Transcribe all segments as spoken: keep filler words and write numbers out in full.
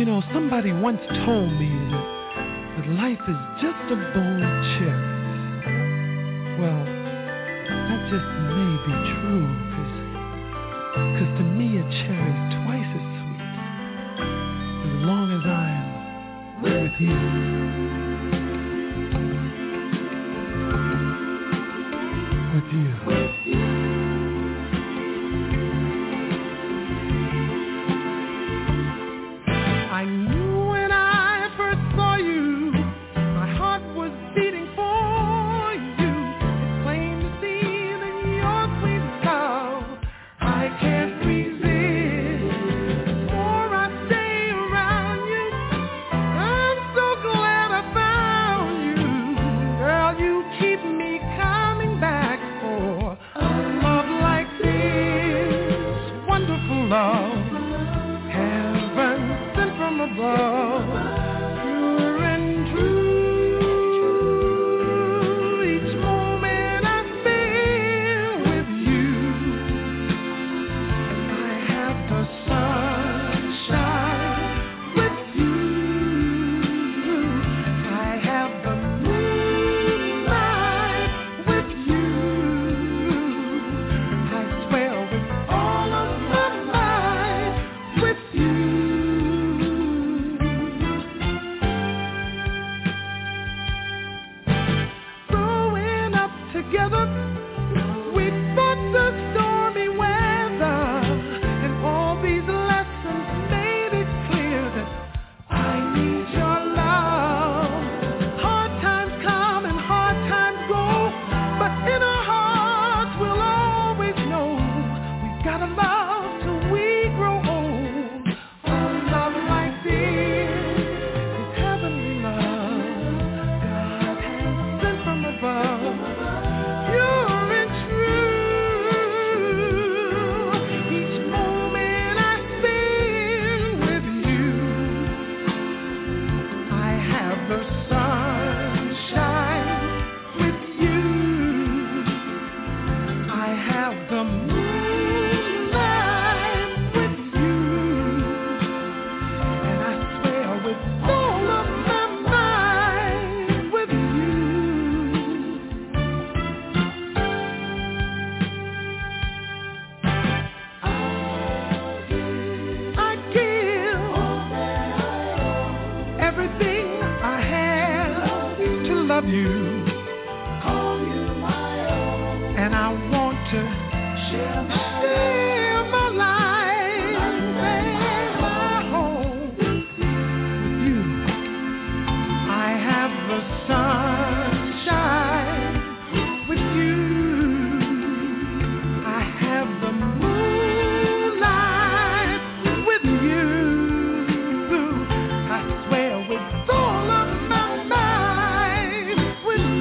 You know, somebody once told me that, that life is just a bowl of cherries. Well, that just may be true, cause, cause to me a cherry's twice as sweet as long as I'm with you. With you. With you. I knew when I first saw you, my heart was beating for you. It's plain to see that you're sweet love. I can't resist. The more I stay around you, I'm so glad I found you. Girl, you keep me coming back for a love like this. Wonderful love, heaven sent from above, pure and true. Each moment I spend with you, I have the sunshine with you. I have the moonlight with you. I swear with all of my might with you. Growing up together, we fought the stormy weather, and all these lessons made it clear that I need your love. Hard times come and hard times go, but in our hearts we'll always know we've got to love till we grow old. A love like this is heavenly love. God has sent from above, pure and true. Each moment I spend with you, I have the sunshine with you. I have the moonlight with you. And I swear with all of my might with you. I give everything I have to love you. And I want to share my life and my home with you. I have the sunshine with you. I have the moonlight with you. I swear with all of my might with you.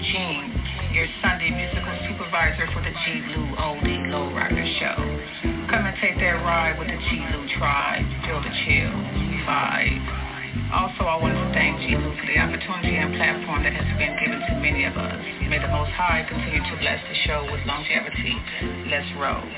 Jean, your Sunday musical supervisor for the G. Lou Oldie Lowrider Show. Come and take that ride with the G. Lou tribe. Feel the chill, vibe. Also, I want to thank G. Lou for the opportunity and platform that has been given to many of us. May the Most High continue to bless the show with longevity. Let's roll.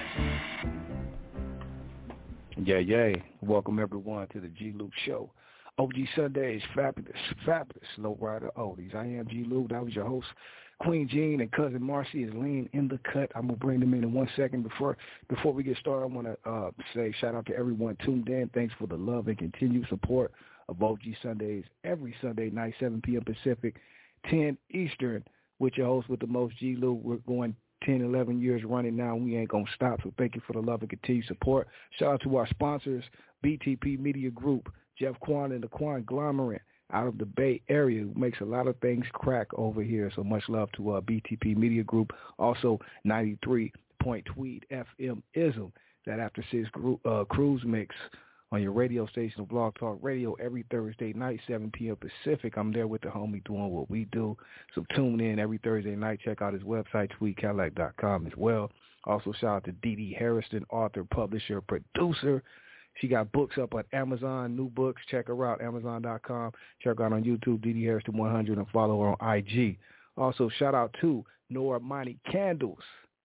Yeah, yeah. Welcome, everyone, to the G. Lou Show. O G Sundays, fabulous, fabulous Lowrider Oldies. I am G. Lou. That was your host, Queen Jean, and Cousin Marcy is lean in the cut. I'm going to bring them in in one second. Before before we get started, I want to uh, say shout out to everyone tuned in. Thanks for the love and continued support of O G Sundays every Sunday night, seven p.m. Pacific, ten Eastern, with your host with the most, G. Lou. We're going ten, eleven years running now, and we ain't going to stop, so thank you for the love and continued support. Shout out to our sponsors, B T P Media Group, Jeff Quan and the Quanglomerate out of the Bay Area, who makes a lot of things crack over here, so much love to uh, B T P Media Group. Also, ninety-three point Tweed F M Ism, that After Six group, uh, cruise mix on your radio station of Blog Talk Radio every Thursday night, seven p.m. Pacific. I'm there with the homie doing what we do. So tune in every Thursday night. Check out his website, tweed cadillac dot com as well. Also, shout out to Dee Dee Harrison, author, publisher, producer. She got books up on Amazon, new books. Check her out, amazon dot com. Check her out on YouTube, Dee Dee Harrison one hundred, and follow her on I G. Also, shout out to Nora Money Candles.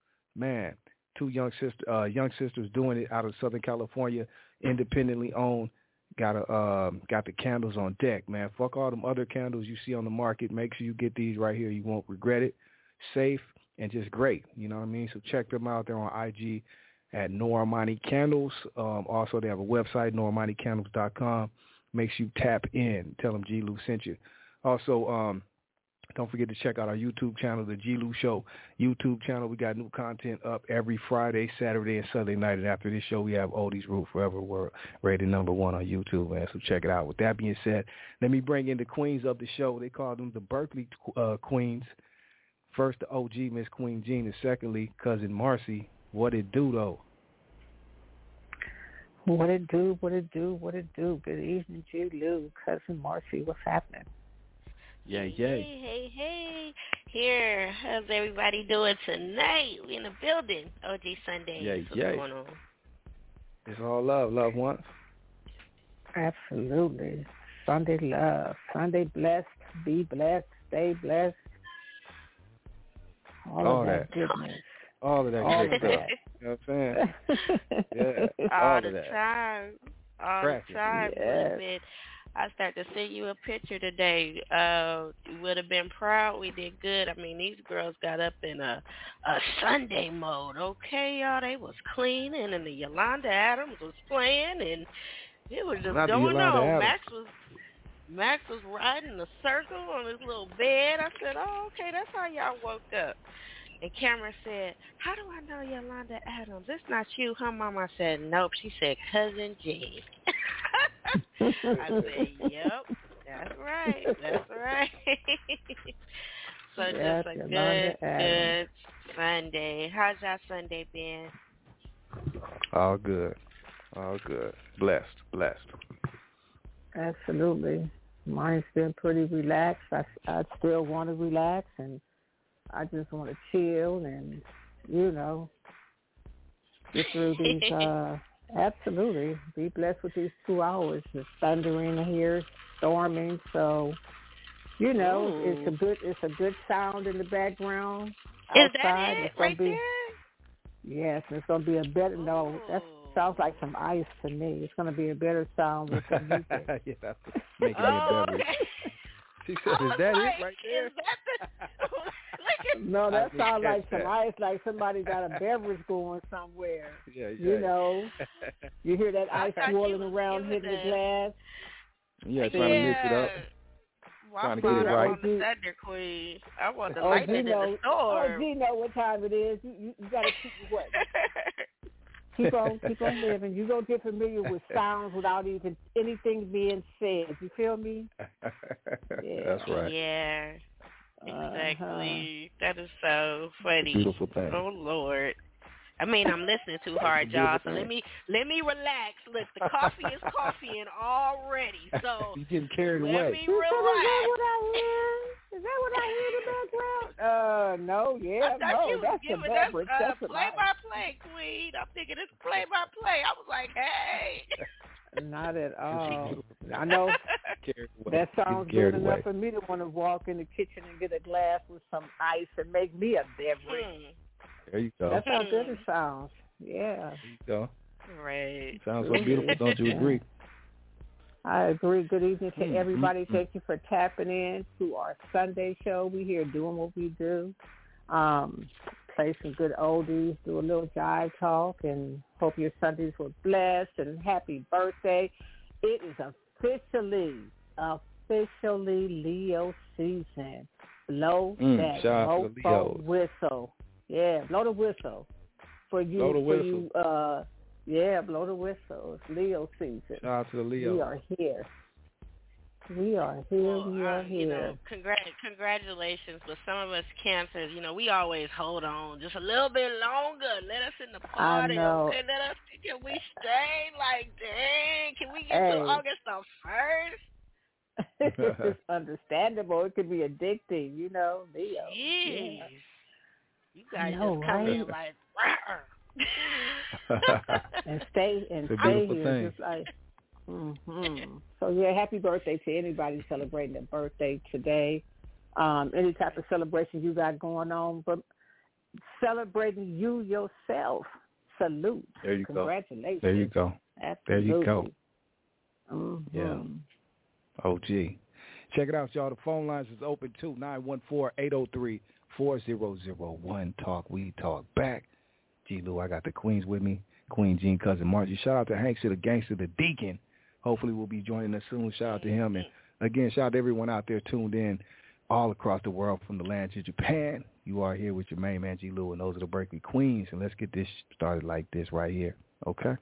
Man, two young sister, uh, young sisters doing it out of Southern California, independently owned. Got a, uh, got the candles on deck, man. Fuck all them other candles you see on the market. Make sure you get these right here. You won't regret it. Safe and just great. You know what I mean? So check them out. They're on I G at Nora Money Candles. Um, also, they have a website, nora money candles dot com. Make sure you tap in. Tell them G. Lou sent you. Also, um, don't forget to check out our YouTube channel, The G. Lou Show YouTube channel. We got new content up every Friday, Saturday, and Sunday night. And after this show, we have Oldies Rule Forever. We're rated number one on YouTube, man. So check it out. With that being said, let me bring in the queens of the show. They call them the Berkeley uh, Queens. First, the O G, Miss Queen Jean, and secondly, Cousin Marcy. What it do, though? What it do, what it do, what it do. Good evening, G. Lou, Cousin Marcy. What's happening? Yeah, yeah. Hey, hey, hey. Here, how's everybody doing tonight? We in the building. O G Sunday. Yeah, What's yeah. going on? It's all love, loved ones. Absolutely. Sunday love. Sunday blessed. Be blessed. Stay blessed. All, all of that, that goodness. All of that all good of stuff. that. You know what I'm saying? Yeah. All, all the of that. time. All Practice. the time. Yes. Been, I started to send you a picture today. Uh, you would have been proud. We did good. I mean, these girls got up in a, a Sunday mode. Okay, y'all. They was cleaning, and the Yolanda Adams was playing, and it was just Not the going Yolanda on. Adams. Max was Max was riding a circle on his little bed. I said, oh, okay, that's how y'all woke up. And Cameron said, how do I know Yolanda Adams? It's not you, huh, Mom? I said, nope. She said, Cousin Jean. I said, yep, that's right. That's right. So Yes, just a Yolanda good, Adams. good Sunday. How's y'all Sunday been? All good. All good. Blessed. Blessed. Absolutely. Mine's been pretty relaxed. I, I still want to relax, and I just want to chill and, you know, get through these, uh, absolutely, be blessed with these two hours. It's thundering here, storming, so, you know, Ooh. it's a good it's a good sound in the background Is outside. that it It's gonna right be, there? yes, it's going to be a better, no, that sounds like some ice to me. It's going to be a better sound with some music. Yeah, that's making me Oh, a beverage. okay. She said, is that like, it right there? Is that the... Look at... No, that I sounds didn't like catch some that. ice, like somebody got a beverage going somewhere. Yeah, yeah. You know, you hear that I ice thought you swirling was around, giving hitting the the- glass. Yeah, trying to mix it up. Well, Trying I'm to get it fine. right. I'm on the Thunder Queen. I want the Oh, lightning in Gino, the storm. oh, Gino, what time it is? You, you, you got to keep what? Keep on, keep on living. You don't get familiar with sounds without even anything being said. You feel me? Yeah. That's right. Yeah, Uh-huh. exactly. That is so funny. Beautiful thing. Oh Lord. I mean, I'm listening too hard, y'all. So let me let me relax. Look, the coffee is coffeeing already. So You getting carried let away. me You said, is that relax. what I hear? Is that what I hear in the background? Uh, no, yeah, no, that's the beverage. Uh, that's play by play, Queen. I'm thinking it's play by play. I was like, hey. Not at all. I know that sounds good enough for me to want to walk in the kitchen and get a glass with some ice and make me a beverage. Hmm. There you go. That's how good it sounds. Yeah. There you go. Right. Sounds so beautiful. Don't you agree? I agree. Good evening to mm-hmm. everybody. Thank you for tapping in to our Sunday show. We here doing what we do. Um, play some good oldies, do a little jive talk, and hope your Sundays were blessed, and happy birthday. It is officially, officially Leo season. Blow mm, that mofo whistle. Yeah, blow the whistle. For you, blow the for whistle. you, uh, yeah, blow the whistle. It's Leo season. Shout out to the Leo. We are here. We are here. Well, we are uh, here. You know, congr- congratulations. But some of us cancers, you know, we always hold on just a little bit longer. Let us in the party. I know. Okay, let us. Can we stay? Like, dang, can we get hey. to August the first? It's understandable. It could be addicting, you know, Leo. Jeez. Yeah. You guys know, just come right? in like, and stay and it's a stay beautiful here, thing. just like. Mm-hmm. So yeah, happy birthday to anybody celebrating their birthday today. Um, any type of celebration you got going on, but celebrating you yourself. Salute. There you Congratulations. go. There you go. Absolutely. There you go. Mm-hmm. Yeah. O G. Check it out, y'all. The phone lines is open too. nine one four, eight oh three, four oh oh one. Talk, we talk back. G. Lou, I got the Queens with me. Queen Jean, Cousin Margie. Shout out to Hankster, the gangster, the deacon. Hopefully we'll be joining us soon. Shout out to him. And again, shout out to everyone out there tuned in all across the world from the land to Japan. You are here with your main man, G. Lou, and those are the Berkeley Queens. And let's get this started like this right here. Okay?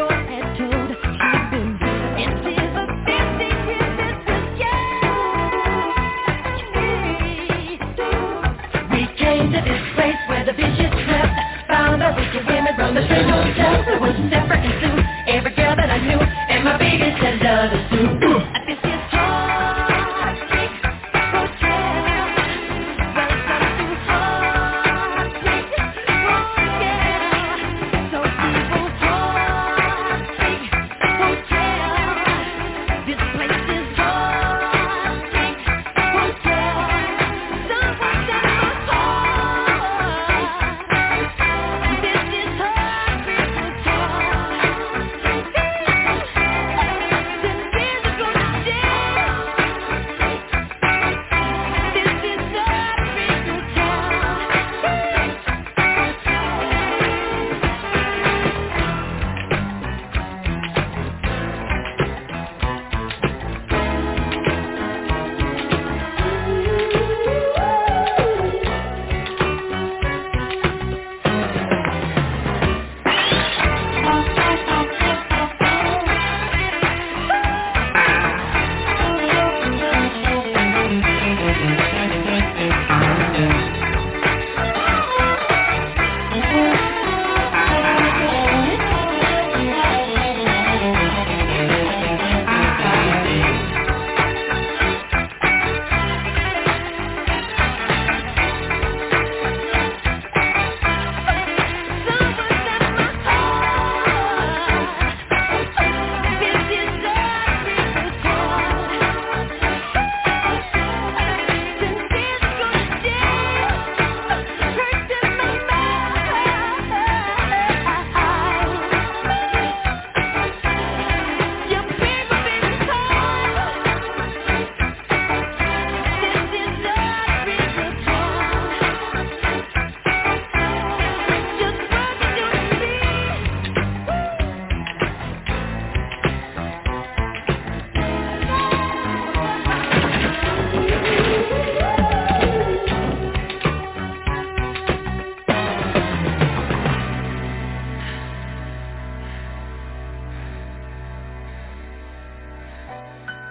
Yeah.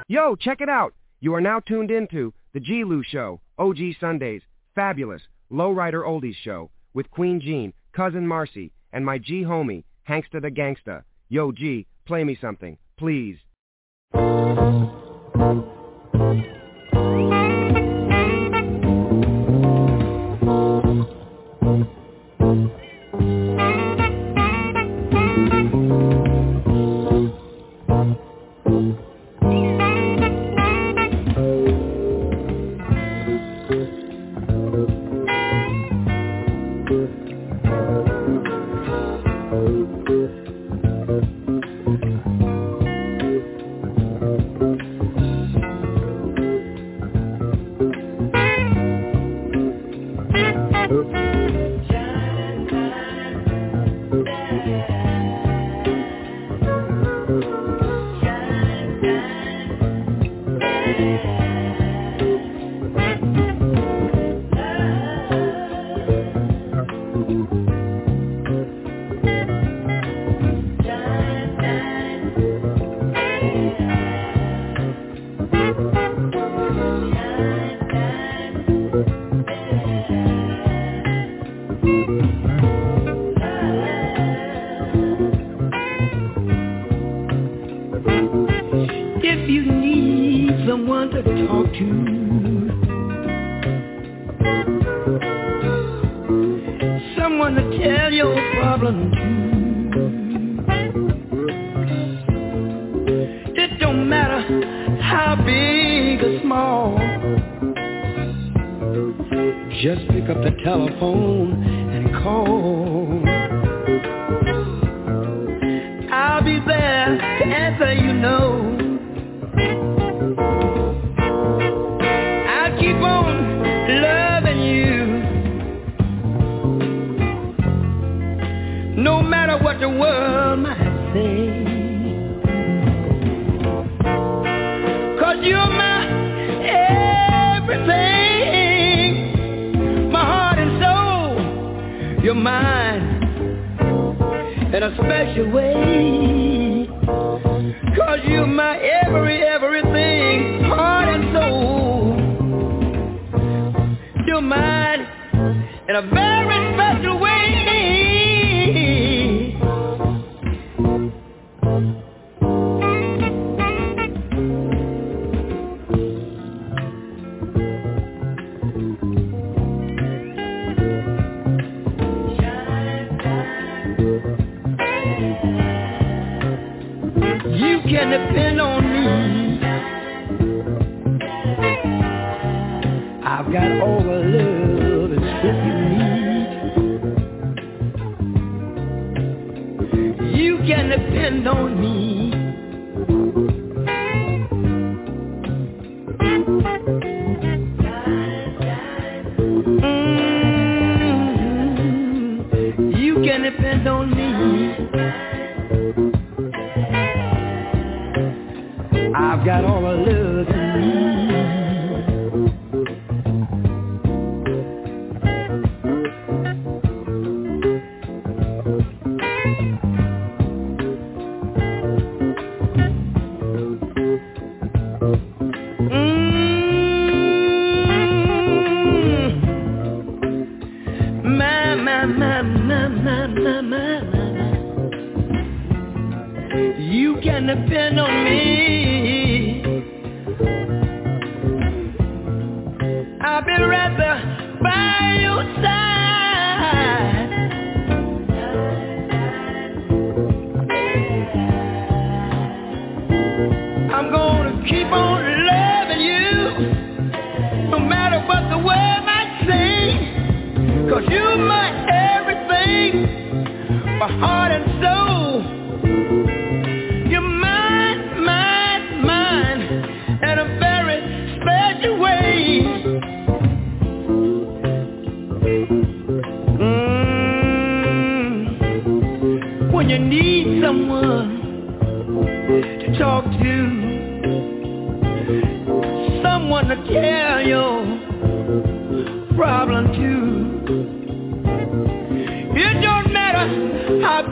Yo, check it out. You are now tuned into The G. Lou Show, O G Sundays, fabulous, lowrider oldies show, with Queen Jean, Cousin Marcy, and my G homie, Hanksta the Gangsta. Yo, G, play me something, please.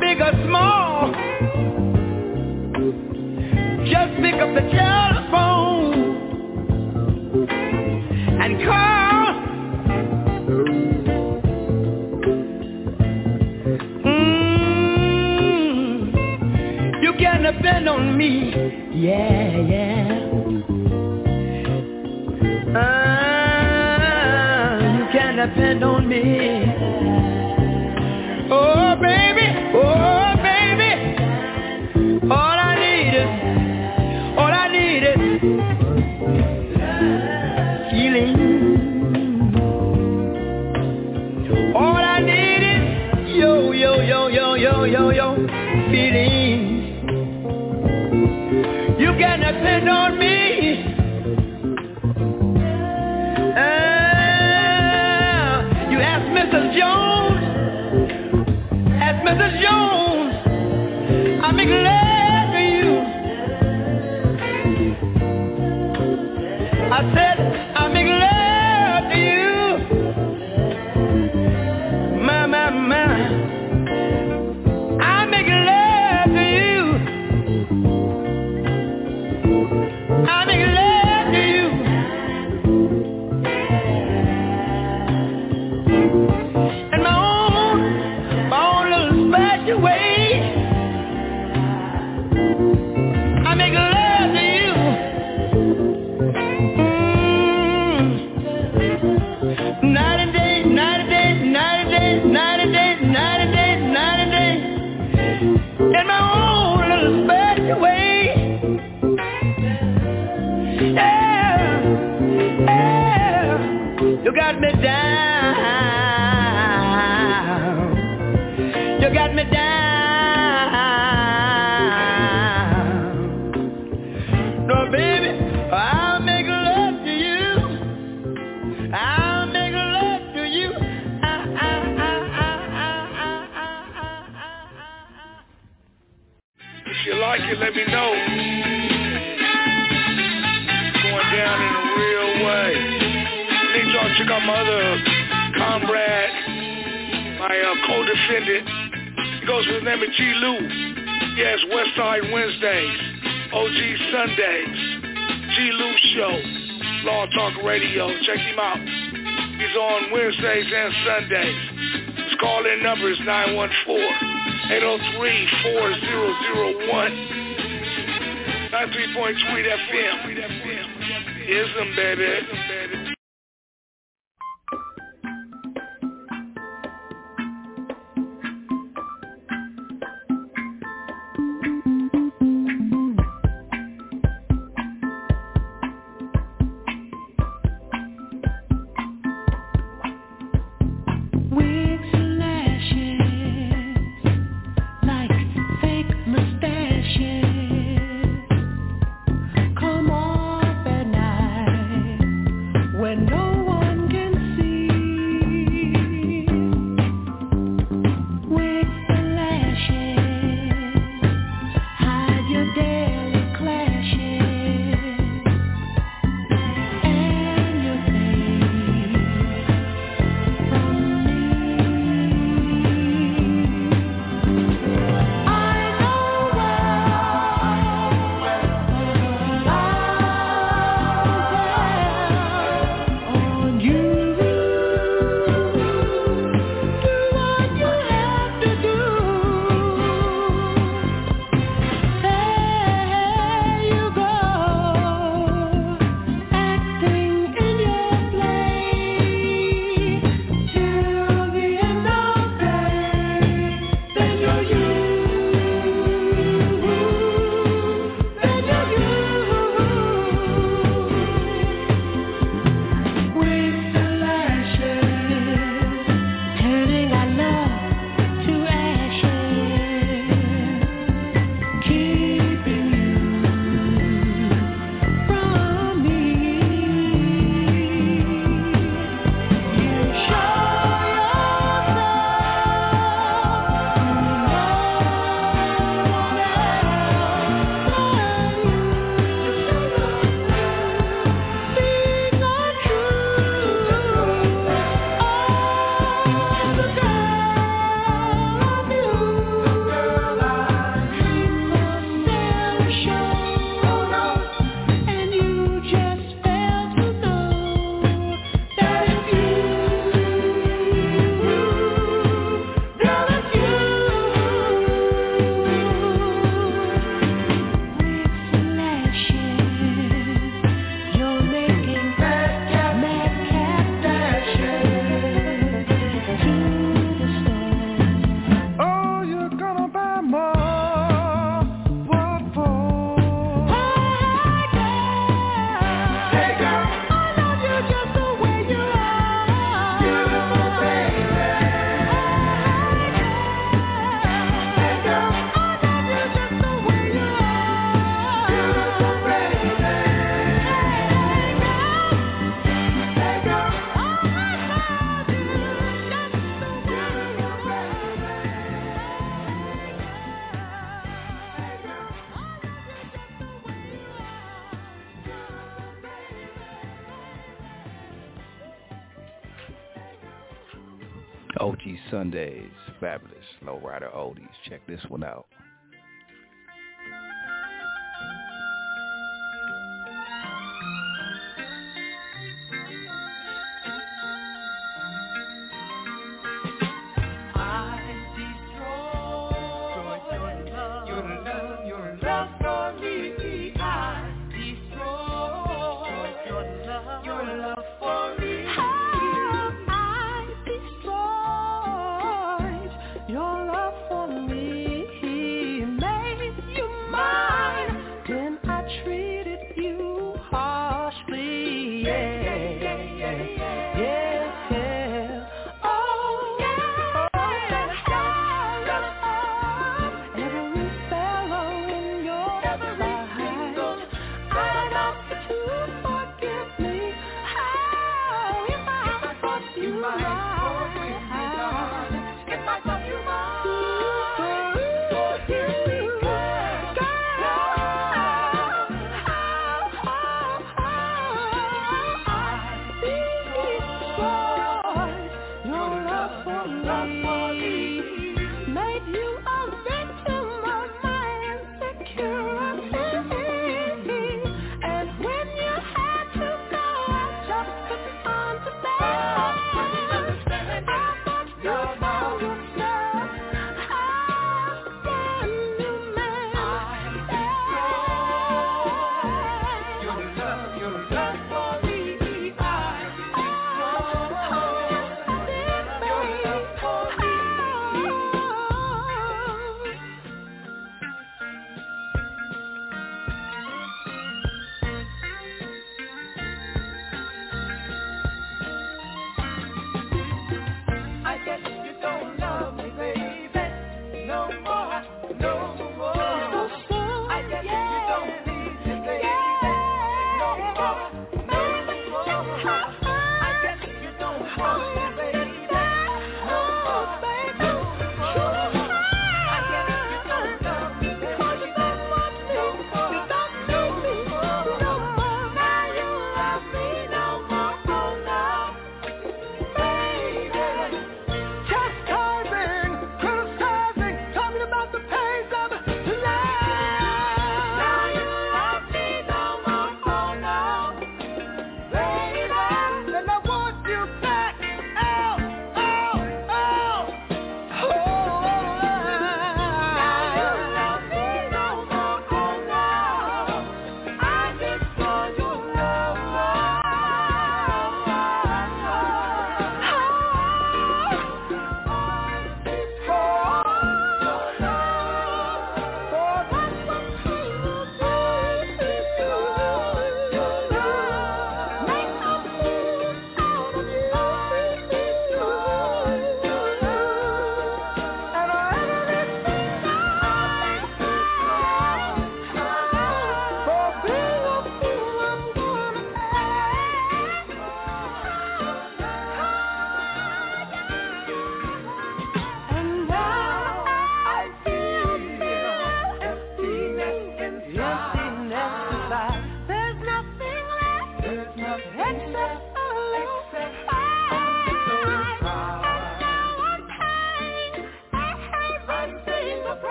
Just pick up the telephone. depend on me. Oh, baby, oh, baby, all I need is, all I need is feeling. All I need is yo, yo, yo, yo, yo, yo, yo, feeling. You can depend on me. Jones, ask Missus Jones, I make love to you. I said I make love to you. My, my, my, I make love to you. I make love to you. You got me down. You got me down. No, baby, I'll make love to you. I'll make love to you. I, I, I, I, I, I, I, I. If you like it, let me know. It's going down in a real way. Need y'all to check out my other comrade, my uh, co-defendant. He goes with the name of G. Lou. Yes, Westside Wednesdays, O G Sundays, G. Lou Show, Law Talk Radio. Check him out. He's on Wednesdays and Sundays. His call-in number is nine one four, eight oh three, four oh oh one. ninety-three point three F M. Ism, baby. Come on, at night. O G Sundays, fabulous lowrider oldies. Check this one out. Oh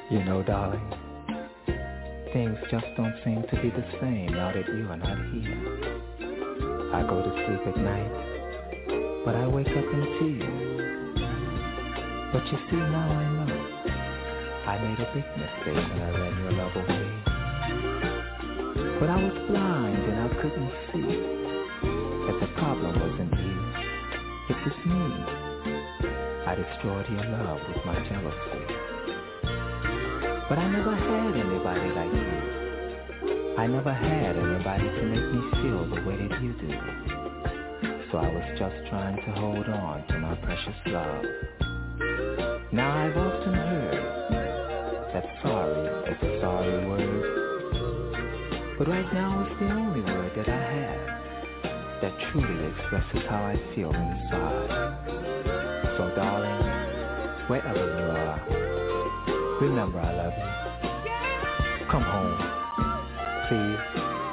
You know, darling, things just don't seem to be the same now that you are not here. I go to sleep at night, but I wake up in tears. But you see, now I know I made a big mistake when I ran your love away. But I was blind and I couldn't see that the problem wasn't you, it was me. I destroyed your love with my jealousy. But I never had anybody like you. I never had anybody to make me feel the way that you do. So I was just trying to hold on to my precious love. Now I've often heard that sorry is a sorry word. But right now it's the only word that I have that truly expresses how I feel inside. So darling, wherever you are, remember I love you. Come home, please.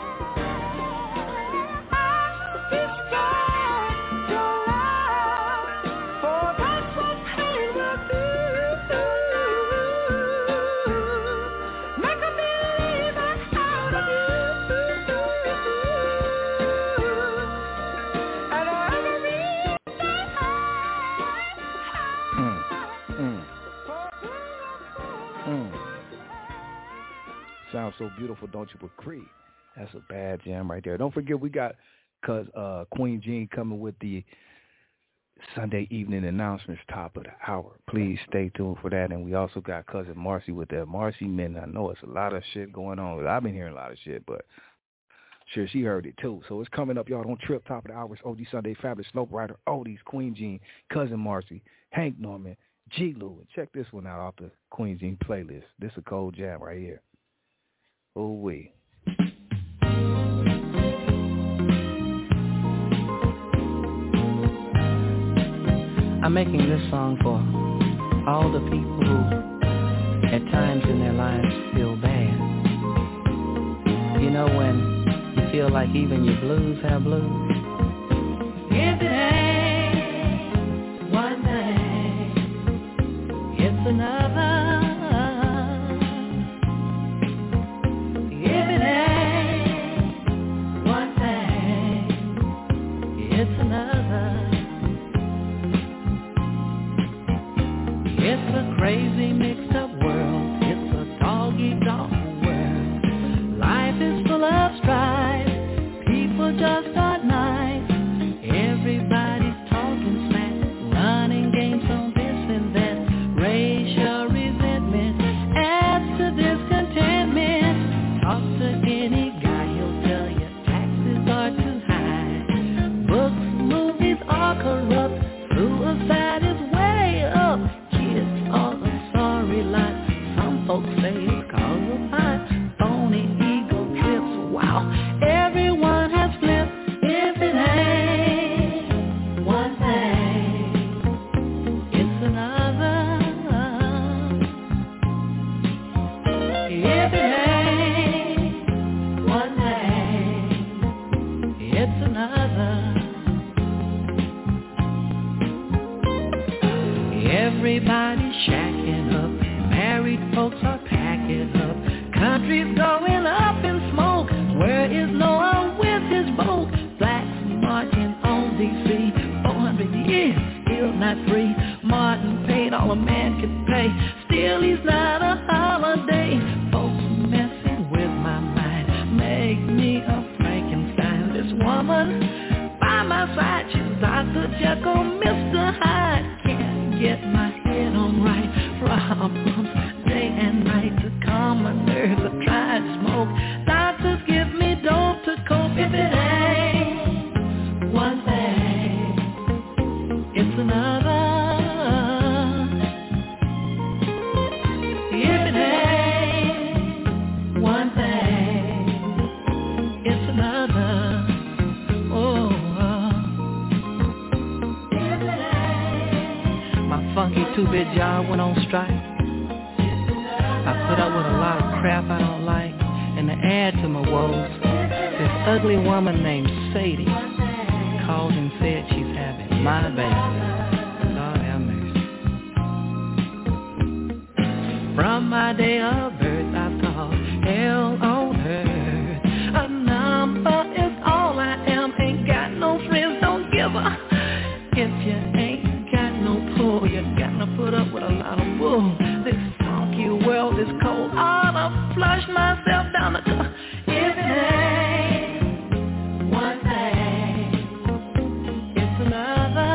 Sounds so beautiful, don't you agree? That's a bad jam right there. Don't forget we got cause uh, Queen Jean coming with the Sunday evening announcements top of the hour. Please stay tuned for that. And we also got Cousin Marcy with that. Marcy, man, I know it's a lot of shit going on. I've been hearing a lot of shit, but sure she heard it too. So it's coming up, y'all. Don't trip. Top of the hour. It's O G Sunday, Fabulous Slope Rider, Oldies, Queen Jean, Cousin Marcy, Hank Norman, G. Lou. And check this one out off the Queen Jean playlist. This is a cold jam right here. Oh, wee. I'm making this song for all the people who at times in their lives feel bad. You know when you feel like even your blues have blues? If it ain't one thing, it's another. Crazy mixed up world, it's a dog-eat-dog world. Life is full of strife, people just aren't nice. Everybody's talking smack, running games on this and that. Racial resentment adds to discontentment. Talk to any guy, he'll tell you taxes are too high. Books, movies are corrupt, suicide is way up. All the sorry lies, some folks say it's cause of high, phony ego trips, wow, everyone has flipped. If it ain't one thing, it's another. If it ain't one thing, it's another. Everybody shacking up, married folks are packing up, country's going up in smoke, where is Noah with his boat? Blacks marching on D C, four hundred years, still not free. Martin paid all a man could pay, still he's not a holiday. Folks messing with my mind, make me a Frankenstein. This woman by my side, she's Doctor Jekyll, Mister Hyde. Can't get my head on right, problems day and night to calm my nerves. I try to smoke, doctors give me dope to cope. If it ain't one thing, it's another. If it ain't one thing, it's another. Oh, if it ain't. My funky two-bit job went on strike. I put up with a lot of crap I don't like, and to add to my woes, this ugly woman named Sadie called and said she's having my baby. Lord have mercy. From my day If you ain't got no pull, you gotta put up with a lot of bull. This funky world is cold. I'll flush myself down the cup. If it ain't one thing, it's another.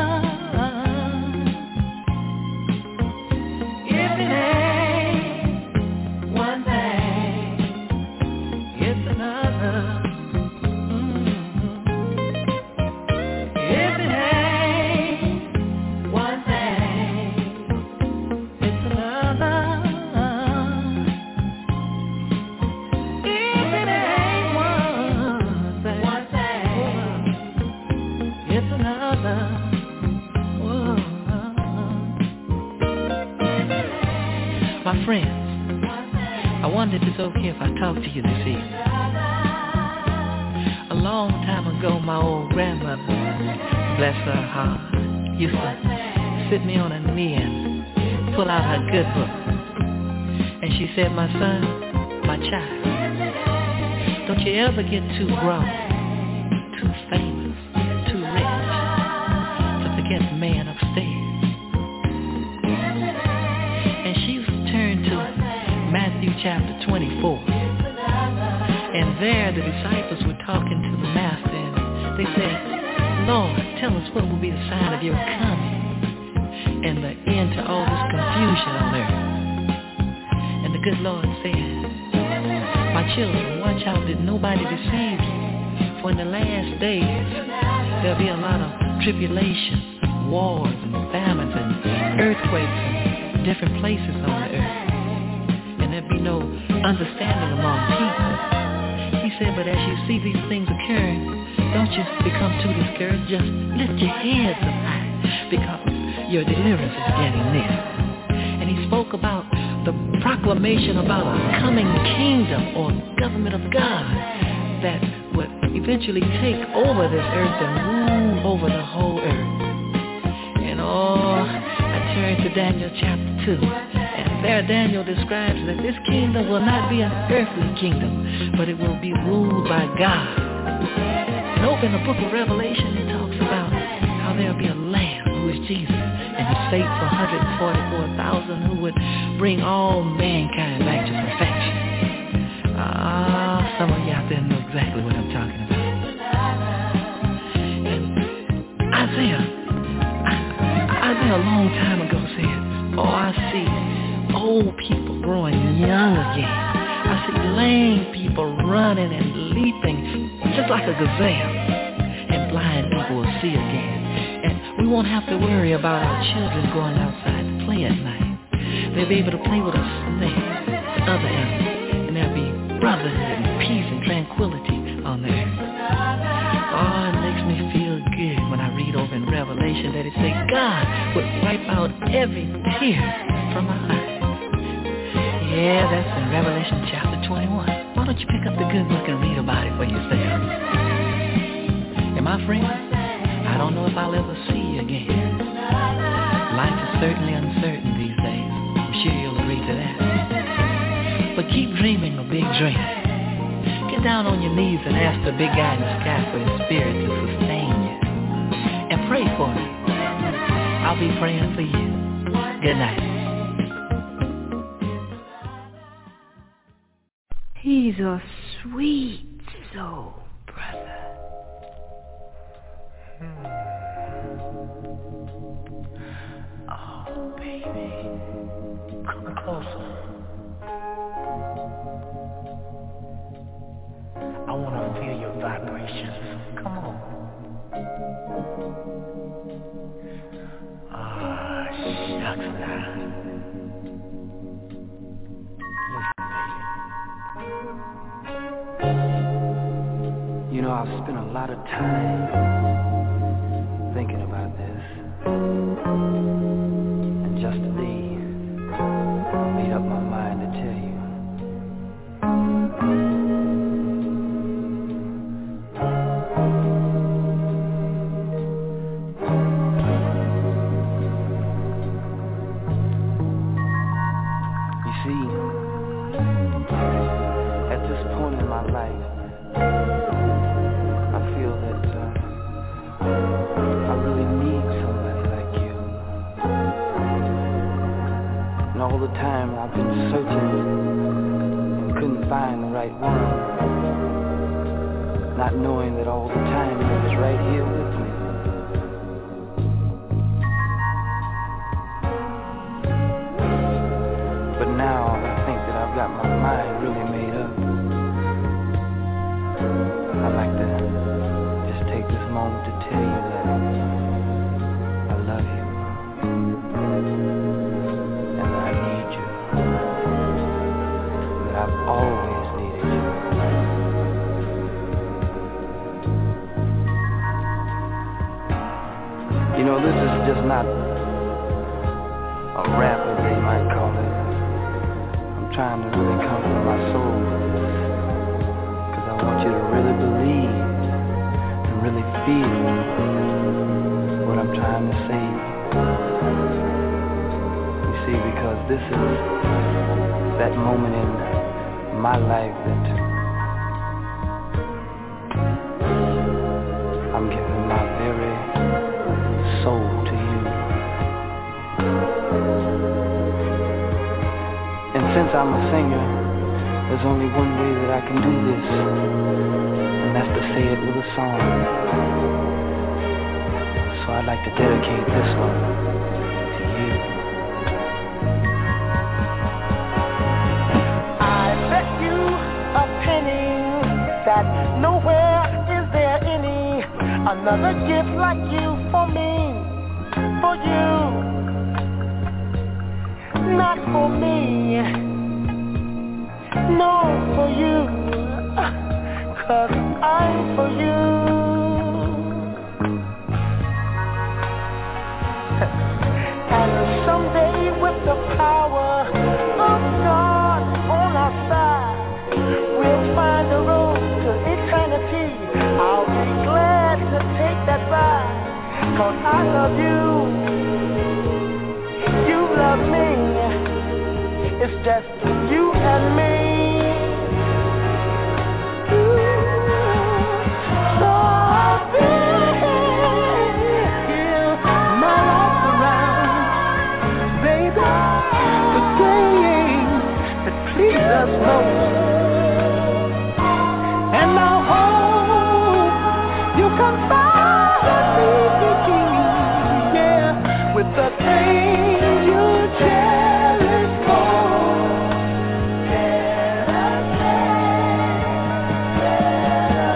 If it ain't one thing, it's another. My friends, I wonder if it's okay if I talk to you this evening. A long time ago, my old grandmother, bless her heart, used to sit me on her knee and pull out her good book. And she said, my son, my child, don't you ever get too grown, too famous, too rich, to forget the man upstairs. Matthew chapter twenty-four. And there the disciples were talking to the master, and they said, Lord, tell us what will be the sign of your coming and the end to all this confusion on earth. And the good Lord said, my children, watch out that nobody deceives you, for in the last days there'll be a lot of tribulation, wars and famines and earthquakes in different places on the earth. There be no understanding among people. He said, but as you see these things occurring, don't just become too discouraged. Just lift your heads up high, because your deliverance is getting near. And he spoke about the proclamation about a coming kingdom or government of God that would eventually take over this earth and rule over the whole earth. And oh, I turn to Daniel chapter two. There Daniel describes that this kingdom will not be an earthly kingdom, but it will be ruled by God. And over in the book of Revelation, it talks about how there will be a Lamb who is Jesus, and his faithful one hundred forty-four thousand who would bring all mankind back to perfection. Ah, some of you out there know exactly what I'm talking about. And Isaiah, Isaiah a long time ago said, oh, I see old people growing young again. I see lame people running and leaping just like a gazelle. And blind people will see again. And we won't have to worry about our children going outside to play at night. They'll be able to play with a snake, other animals, and there'll be brotherhood and peace and tranquility on the earth. Oh, it makes me feel good when I read over in Revelation that it says God would wipe out every tear from our eyes. Yeah, that's in Revelation chapter twenty-one. Why don't you pick up the good book and read about it for yourself? And my friend, I don't know if I'll ever see you again. Life is certainly uncertain these days. I'm sure you'll agree to that. But keep dreaming a big dream. Get down on your knees and ask the big guy in the sky for his spirit to sustain you. And pray for me. I'll be praying for you. Good night. He's a sweet soul, brother. Hmm. Oh, baby. Come closer. I want to feel your vibrations. Come on. Ah, shucks now. You know, I've spent a lot of time thinking about this, and just to be, made up my mind to tell you. You see, at this point in my life, I feel that uh, time I've been searching and couldn't find the right one, not knowing that all the time he was right here with me. But now I think that I've got my mind really made up. I'd like to just take this moment to tell you that I love you. I've always needed you. You know, this is just not a rap, as they might call it. I'm trying to really come from my soul, because I want you to really believe and really feel what I'm trying to say. You see, because this is that moment in my life that I'm giving my very soul to you. And since I'm a singer, there's only one way that I can do this, and that's to say it with a song. So I'd like to dedicate this one to you. That nowhere is there any another gift like you for me, for you, not for me, no, for you, 'cause I'm for you. And someday with the power of God on our side, we'll find a road to eternity. I'll be glad to take that ride, 'cause I love you, you love me, it's just you and me. So I'll build my life around, baby, the things that please us most. And I hope you can find me, yeah, with the things you cherish more. Let us take, let us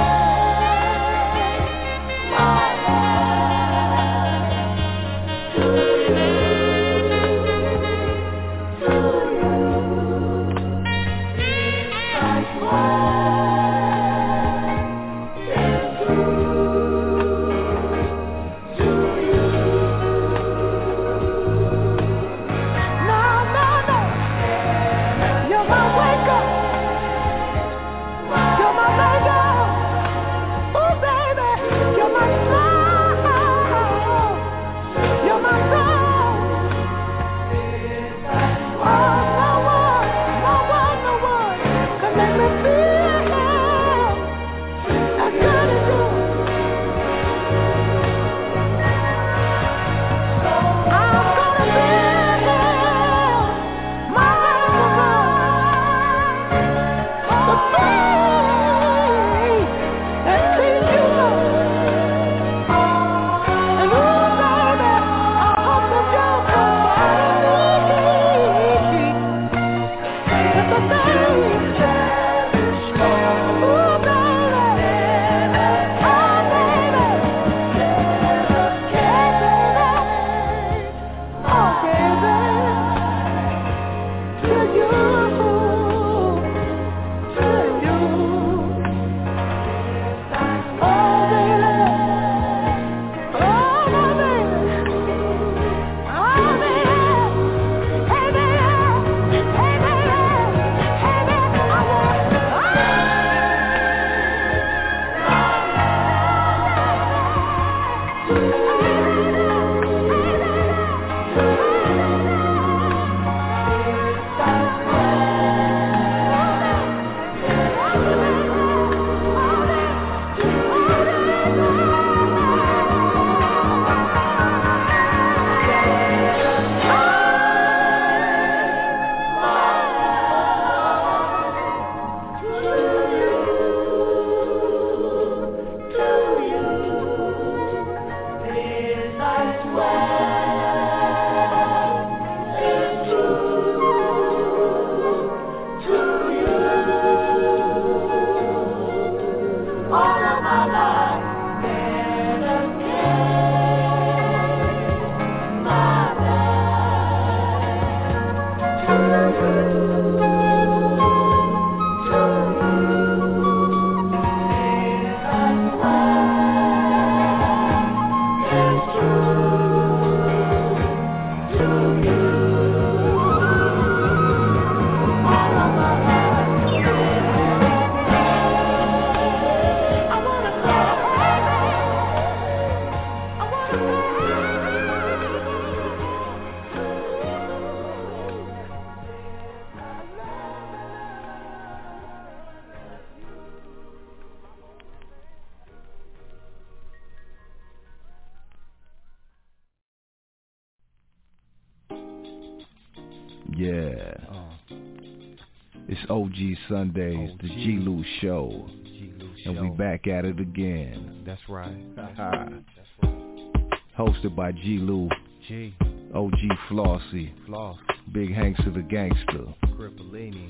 take my life to you, to you, like wine. To you. Yeah. Uh, it's O G Sundays, O G. The G. Lou Show. G. Lou and Show. We back at it again. That's right. That's right. Hosted by G. Lou. G. O G Flossie. Floss. Big Hanks of the Gangster. Crippellini.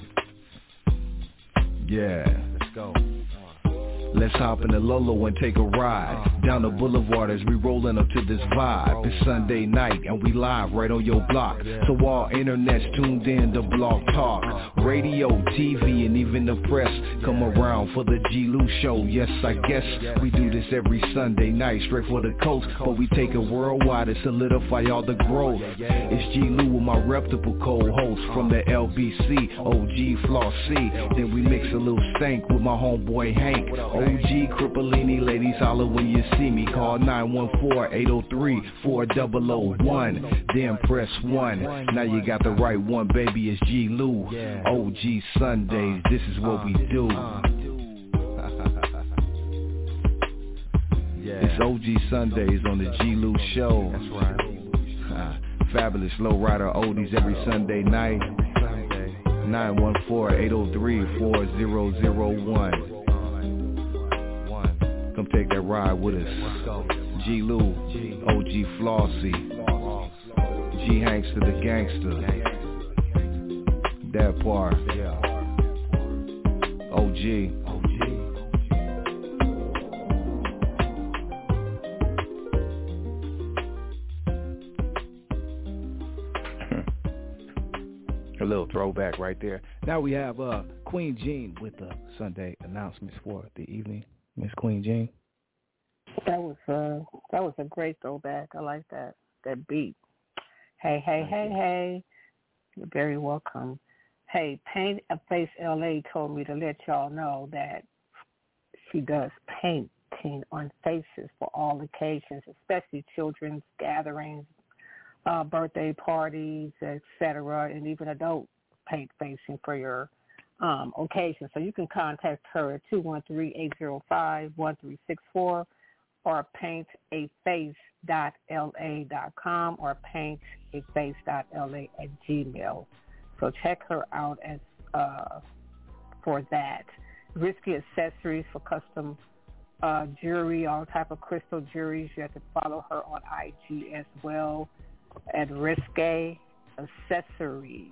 Yeah. Let's go. Let's hop in the Lolo and take a ride down the boulevard as we rollin' up to this vibe. It's Sunday night and we live right on your block. So all internet's tuned in to Blog Talk, radio, T V, and even the press come around for the G. Lou Show. Yes, I guess we do this every Sunday night straight for the coast, but we take it worldwide to solidify all the growth. It's G. Lou with my reputable co-host from the L B C, O G Flossie. Then we mix a little stank with my homeboy Hank. O G Crippellini, ladies holler when you see me. Call nine one four, eight oh three, four zero zero one. Then press one. Now you got the right one, baby. It's G. Lou. O G Sundays. This is what we do. It's O G Sundays on the G. Lou Show. That's right. Fabulous Lowrider Oldies every Sunday night. nine one four, eight oh three, four zero zero one. Come take that ride with us. G. Lou, O G Flossie, G. Hanks to the Gangster. That part. O G. A little throwback right there. Now we have uh, Queen Jean with the Sunday announcements for the evening. Miss Queen Jean. That was uh, that was a great throwback. I like that that beat. Hey, hey, hey, hey. You're very welcome. Hey, Paint a Face L A told me to let y'all know that she does painting on faces for all occasions, especially children's gatherings, uh, birthday parties, et cetera, and even adult paint facing for your um, occasion. So you can contact her at two one three, eight zero five, one three six four or paint a face dot L A dot com or paint a face dot L A at gmail. So check her out as uh, for that. Risky accessories for custom uh, jewelry, all type of crystal jewelries. You have to follow her on I G as well at Risque Accessories.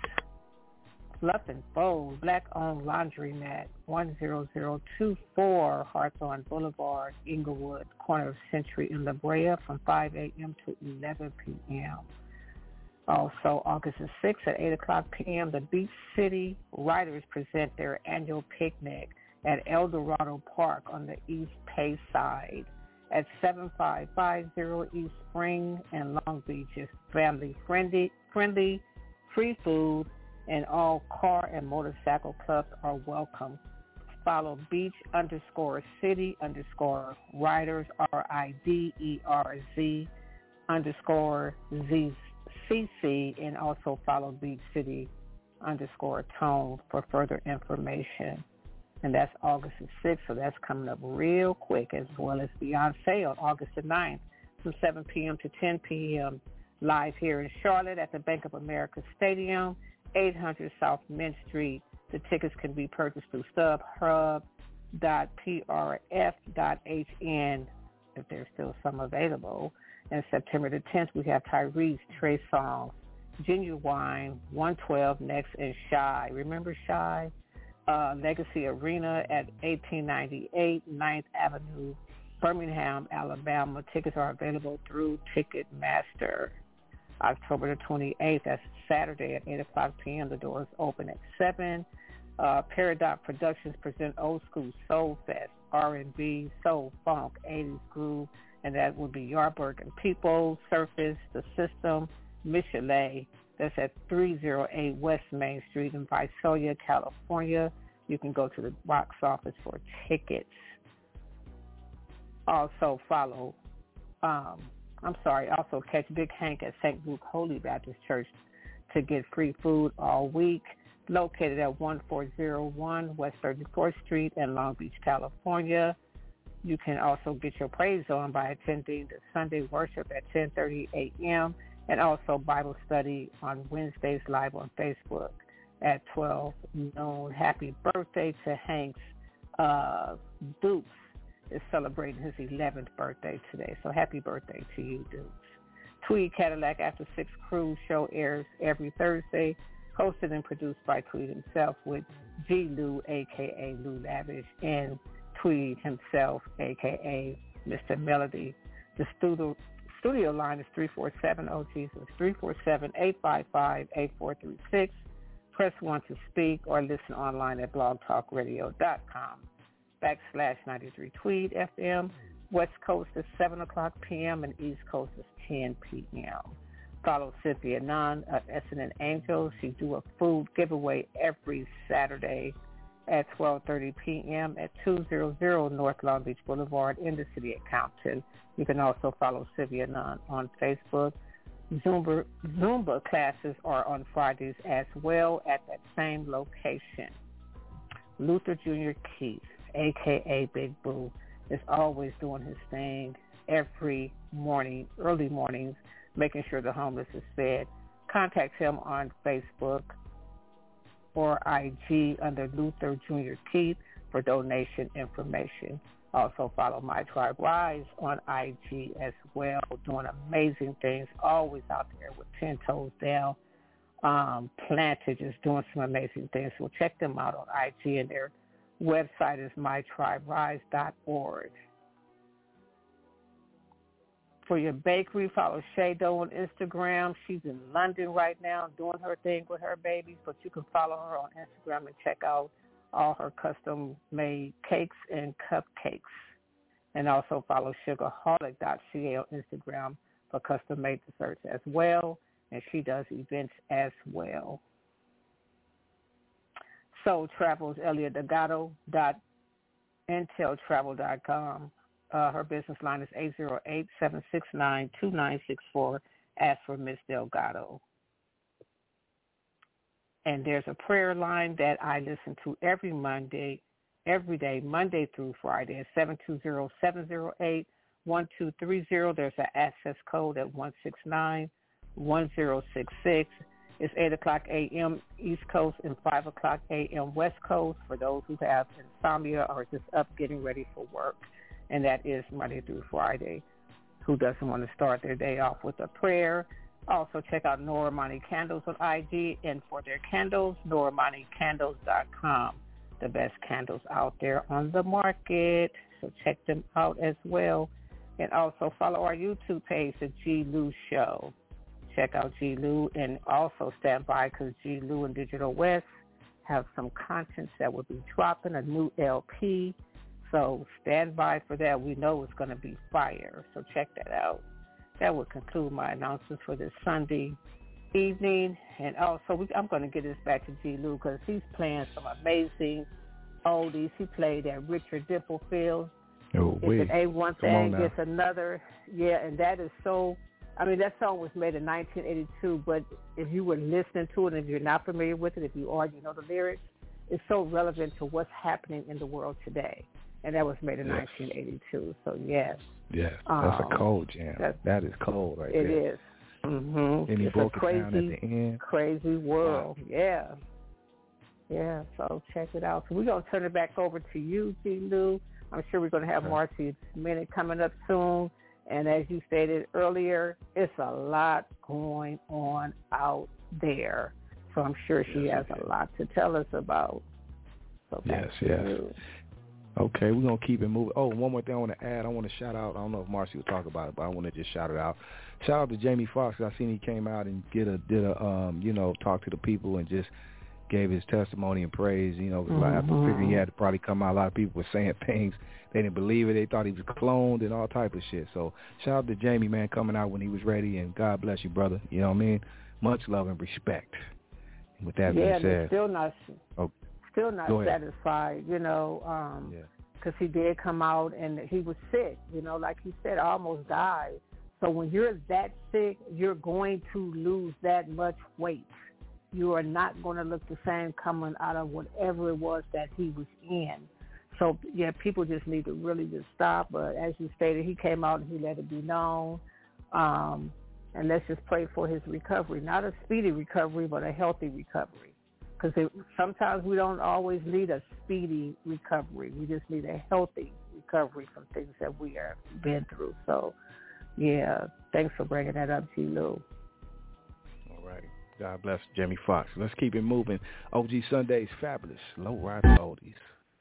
Fluff and Fold, black-owned laundromat, one zero zero two four Hawthorne Boulevard, Inglewood, corner of Century in La Brea from five a.m. to eleven p.m. Also, August the sixth at eight o'clock p.m., the Beach City Writers present their annual picnic at El Dorado Park on the East Pay side at seven five five zero East Spring in Long Beach. Is family-friendly, friendly, free food, and all car and motorcycle clubs are welcome. Follow beach underscore city underscore riders, R I D E R Z underscore Z C C, and also follow beach city underscore tone for further information. And that's August the sixth, so that's coming up real quick, as well as Beyonce on August the ninth from seven p.m. to ten p.m. live here in Charlotte at the Bank of America Stadium, eight hundred South Mint Street. The tickets can be purchased through StubHub dot P R F dot H N if there's still some available. And September the tenth, we have Tyrese, Trey Songz, Genuine, one twelve Next, and Shy. Remember Shy? Uh, Legacy Arena at eighteen ninety-eight ninth Avenue, Birmingham, Alabama. Tickets are available through Ticketmaster. October the twenty-eighth, that's Saturday at eight o'clock p.m. The doors open at seven. Uh, Peridot Productions present Old School Soul Fest, R and B, soul, funk, eighties groove, and that will be Yardbird and People, Surface, The System, Michelet. That's at three oh eight West Main Street in Visalia, California. You can go to the box office for tickets. Also follow, um, I'm sorry, also catch Big Hank at Saint Luke Holy Baptist Church to get free food all week. Located at one four zero one West thirty-fourth Street in Long Beach, California. You can also get your praise on by attending the Sunday worship at ten thirty a.m. and also Bible study on Wednesdays live on Facebook at twelve noon. Happy birthday to Hanks. Uh, Dukes is celebrating his eleventh birthday today, so happy birthday to you, Dukes. Tweed Cadillac After Six Cruise Show airs every Thursday, hosted and produced by Tweed himself with G. Lou, a k a. Lou Lavish, and Tweed himself, a k a. Mister Melody. The studio, studio line is three four seven, oh Jesus, three four seven, eight five five, eight four three six. Press one to speak or listen online at blogtalkradio.com backslash ninety-three Tweed F M. West Coast is seven o'clock p.m. and East Coast is ten p.m. Follow Cynthia Nunn of Essendon Angels. She do a food giveaway every Saturday at twelve thirty p.m. at two hundred North Long Beach Boulevard in the city of Compton. You can also follow Cynthia Nunn on Facebook. Zumba, Zumba classes are on Fridays as well at that same location. Luther Junior Keith, a k a. Big Boo, is always doing his thing every morning, early mornings, making sure the homeless is fed. Contact him on Facebook or I G under Luther Junior Keith for donation information. Also follow My Tribe Rise on I G as well, doing amazing things, always out there with ten toes down. Um, Planted is doing some amazing things, so check them out on I G, and their website is my tribe rise dot org. For your bakery, follow Shay Doe on Instagram. She's in London right now doing her thing with her babies, but you can follow her on Instagram and check out all her custom-made cakes and cupcakes. And also follow sugarholic dot c a on Instagram for custom-made desserts as well, and she does events as well. Soul Travels, Elia Delgado dot intel travel dot com. Uh, her business line is eight zero eight, seven six nine, two nine six four. Ask for Miss Delgado. And there's a prayer line that I listen to every Monday, every day, Monday through Friday at seven two zero, seven zero eight, one two three zero. There's an access code at one six nine, one zero six six. It's eight o'clock a.m. East Coast and five o'clock a.m. West Coast for those who have insomnia or just up getting ready for work. And that is Monday through Friday. Who doesn't want to start their day off with a prayer? Also, check out Noramani Candles on I G, and for their candles, noramani candles dot com. The best candles out there on the market. So check them out as well. And also follow our YouTube page, The G. Lou Show. Check out G. Lou, and also stand by because G. Lou and Digital West have some content that will be dropping, a new L P. So stand by for that. We know it's going to be fire. So check that out. That will conclude my announcements for this Sunday evening. And also, we, I'm going to get this back to G. Lou because he's playing some amazing oldies. He played at Richard Dipplefield. Oh, it's an A one thing. It's another. Yeah, and that is so, I mean, that song was made in nineteen eighty-two, but if you were listening to it, and if you're not familiar with it, if you are, you know the lyrics, it's so relevant to what's happening in the world today. And that was made in yes. nineteen eighty-two. So, yes. Yes, that's um, a cold jam. That is cold right it there. It is. Mm-hmm. And he it's broke a crazy, it down at the end. Crazy world. Wow. Yeah. Yeah, so check it out. So we're going to turn it back over to you, G. Lou. I'm sure we're going to have okay. Marcy's Minute coming up soon. And as you stated earlier, it's a lot going on out there. So I'm sure she yes, has a lot to tell us about. So yes, yes. You. Okay, we're going to keep it moving. Oh, one more thing I want to add. I want to shout out. I don't know if Marcy will talk about it, but I want to just shout it out. Shout out to Jamie Foxx. I seen he came out and get a, did a, um, you know, talk to the people and just gave his testimony and praise. You know, mm-hmm. after figuring he had to probably come out, a lot of people were saying things. They didn't believe it. They thought he was cloned and all type of shit. So shout out to Jamie, man, coming out when he was ready, and God bless you, brother. You know what I mean? Much love and respect. With that yeah, being said. still not, oh, still not satisfied, you know, um, yeah. because he did come out and he was sick, you know, like he said, almost died. So when you're that sick, you're going to lose that much weight. You are not going to look the same coming out of whatever it was that he was in. So, yeah, people just need to really just stop. But as you stated, he came out and he let it be known. Um, and let's just pray for his recovery, not a speedy recovery, but a healthy recovery. Because sometimes we don't always need a speedy recovery. We just need a healthy recovery from things that we have been through. So, yeah, thanks for bringing that up, G. Lou. All righty. God bless Jamie Foxx. Let's keep it moving. O G Sunday's Fabulous Lowrider Oldies.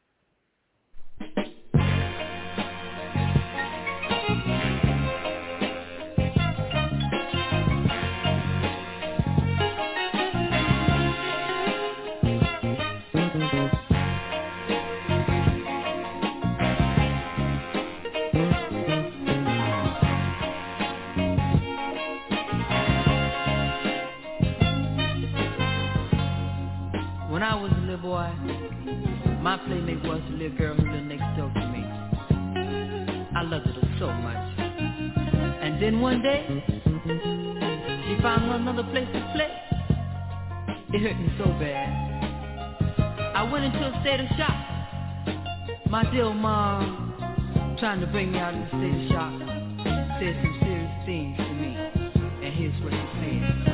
When I was a little boy, my playmate was the little girl who lived next door to me. I loved her so much. And then one day, she found another place to play. It hurt me so bad. I went into a state of shock. My dear mom, trying to bring me out of the state of shock, said some serious things to me. And here's what she said.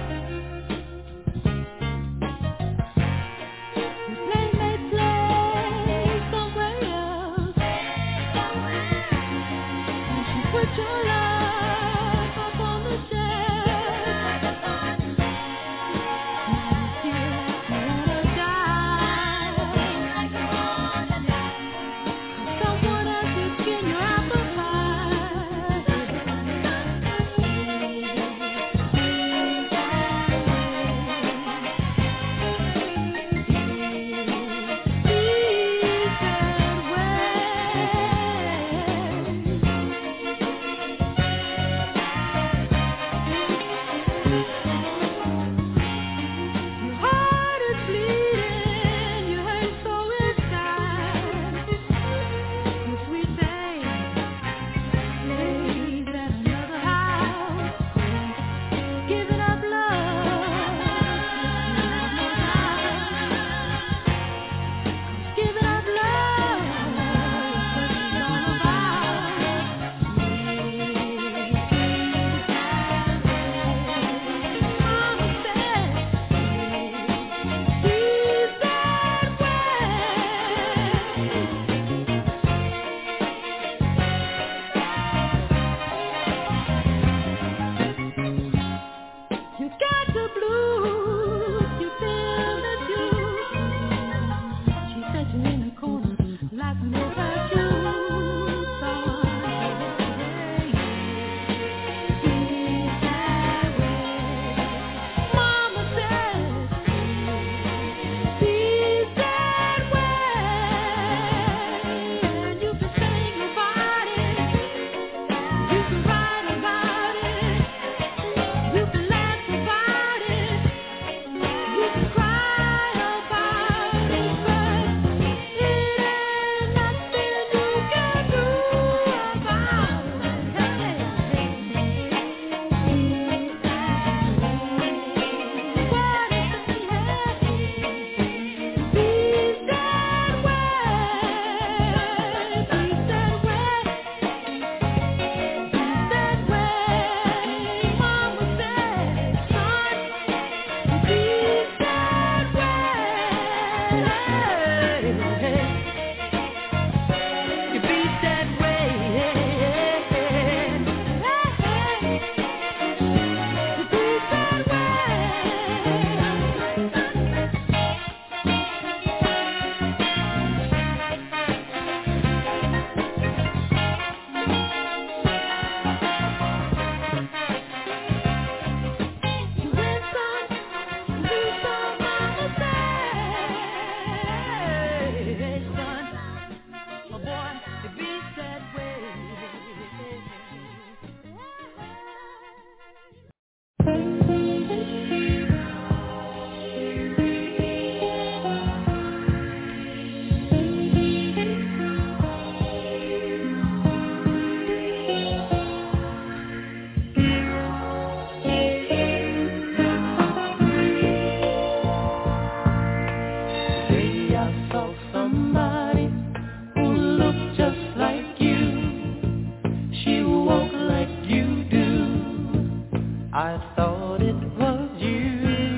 I thought it was you.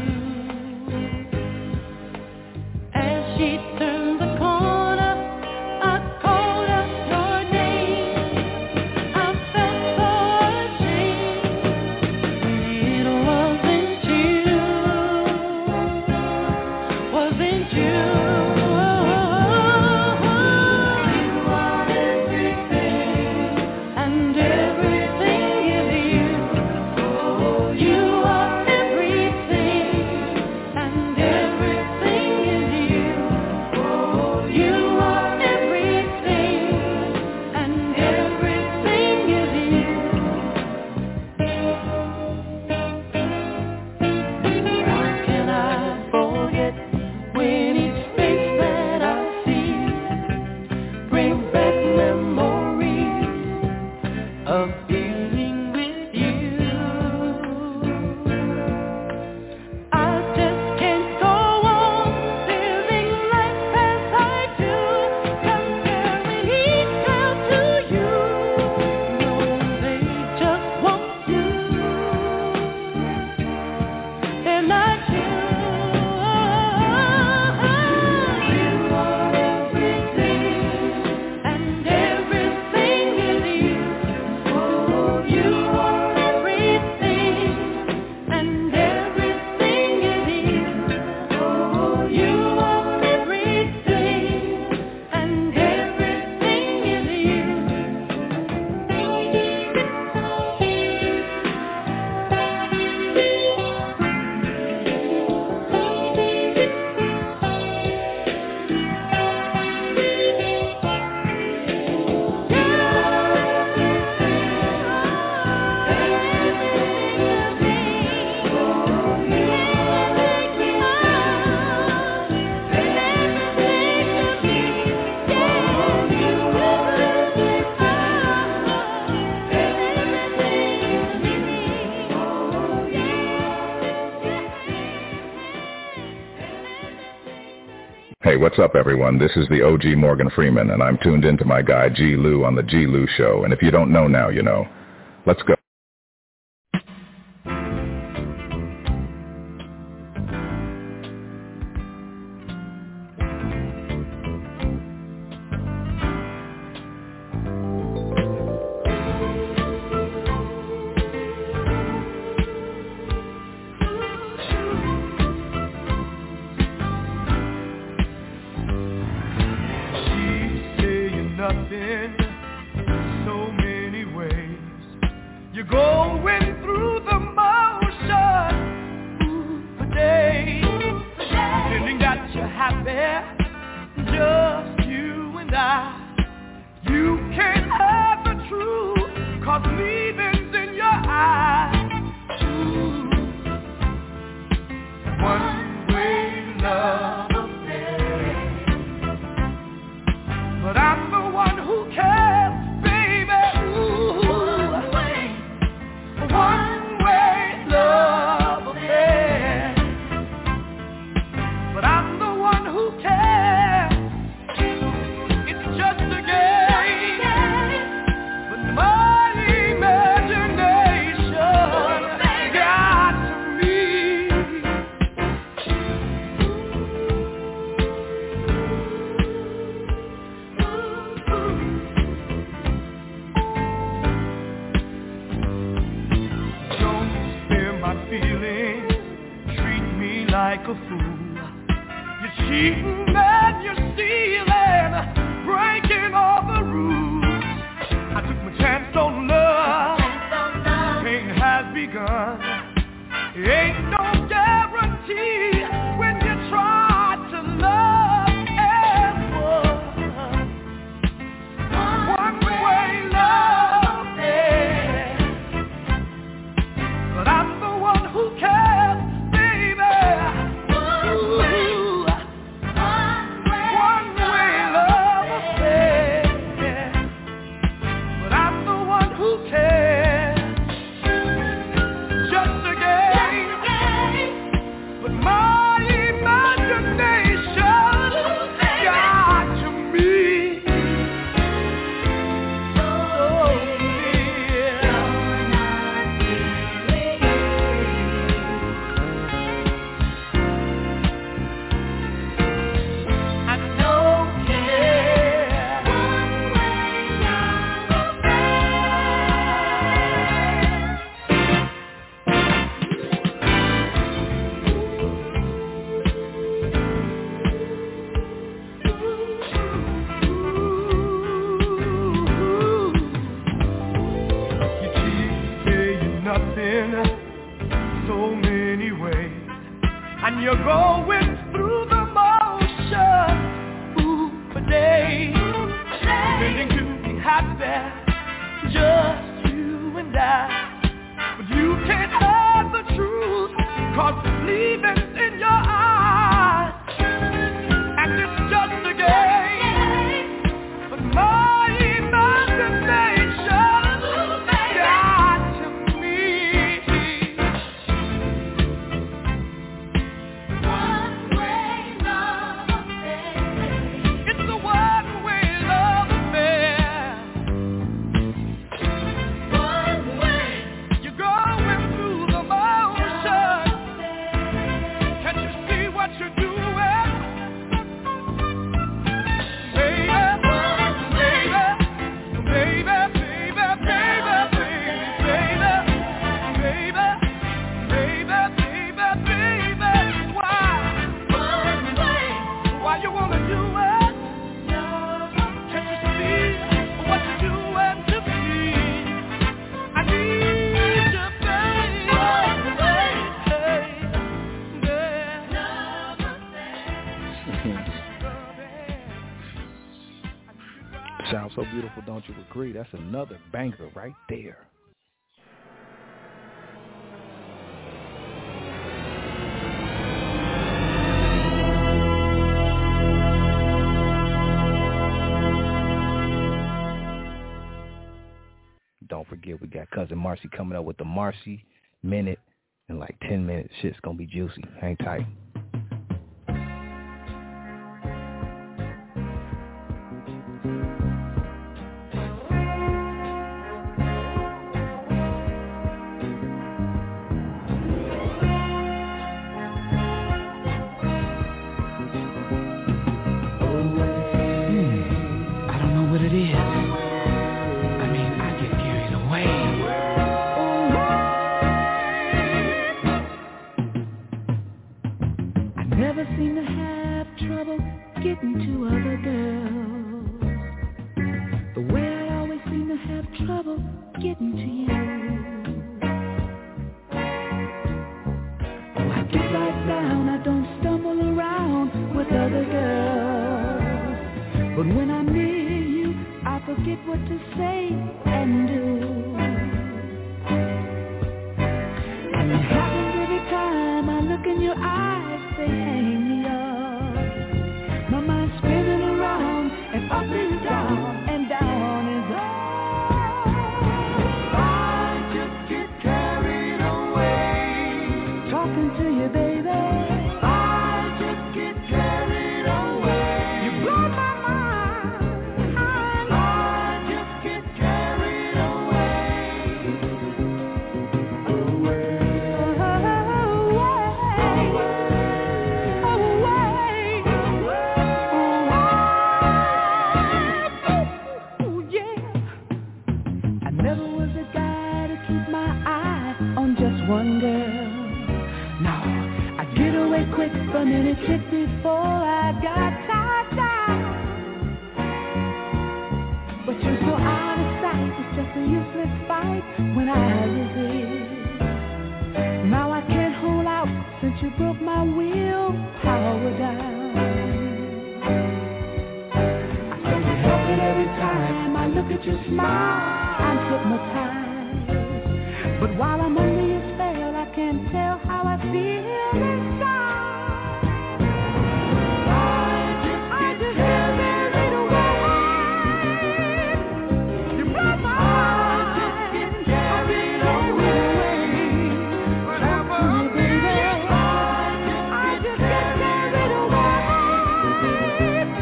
As she turned the corner, I called out your name. I felt so ashamed. It wasn't you, wasn't you. Hey, what's up, everyone? This is the O G Morgan Freeman, and I'm tuned into my guy G. Lou on the G. Lou Show. And if you don't know now, you know. Let's go. My so many ways, and you're going through the motion. Ooh, for days, pretending to be happy, just you and I. But you can't hide the truth, cause it's leaving in your eyes. And it's just a game, but my imagination got to me. One-way love affair. It's a one-way love affair. One way, you're going through the motion. Can't you see what you're doing? Sounds so beautiful, don't you agree? That's another banger right there. Don't forget, we got Cousin Marcy coming up with the Marcy Minute in like ten minutes. Shit's gonna be juicy. Hang tight.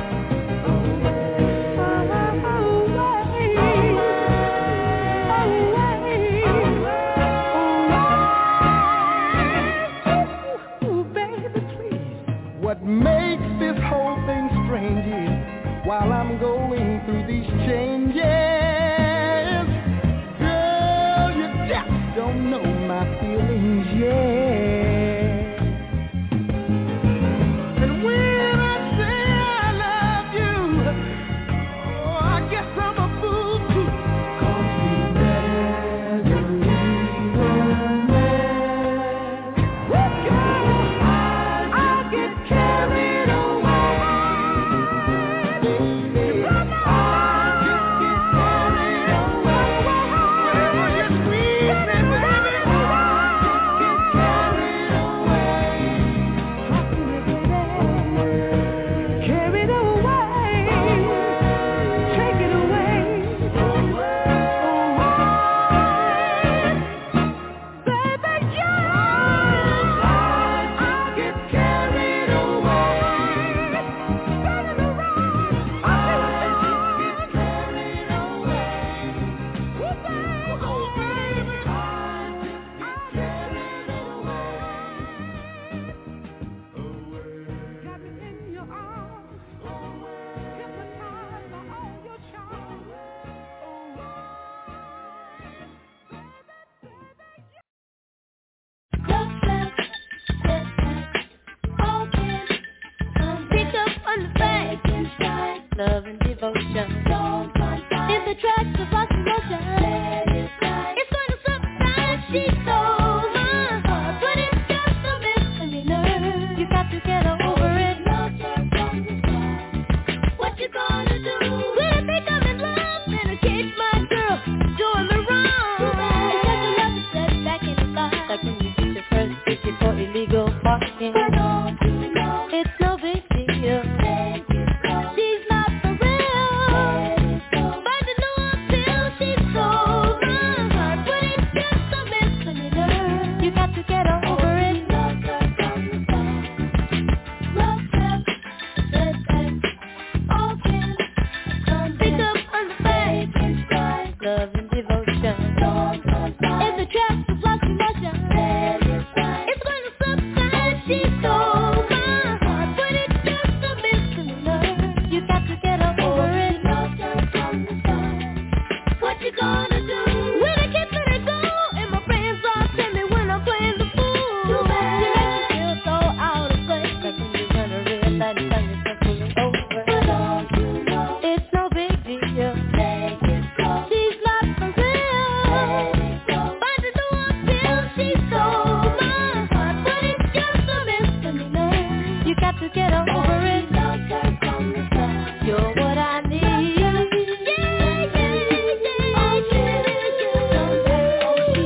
Oh, love and devotion. Don't fight, fight. If the tracks of lost emotion, let it fly. It's going to subside. She stole my heart, but it's just a misdemeanor. You got to get over it. Love her from the start. What you gonna do? When I think I'm in love, then I catch my girl doing me wrong. Too bad. It's just a love that's set back in the car. Like when you get your first ticket for illegal parking. But don't you know it's no big deal. She's not for real. But to know until she sold my heart, but it's just a misdemeanor. You got to get over it. Love her from the start. Love her, set back, all can come pick up on the back. Love and devotion. If the trap is lost emotion, it's going to subside. She stole my heart, but it's just a misdemeanor. You got to get over it. Love her from the start. What you gonna do? When I can't let it go, and my friends all tell me when I'm playing the fool. Too bad. You make me feel so out of place. Like when you run a red light and find yourself pulling over. But don't you know it's no big deal. Take it slow. She's not for real. But to know until she stole my heart, but it's just a misdemeanor. You got to get over it. Love her from the start. You're what I need. Yeah, yeah, yeah. Oh, yeah, yeah. Oh, she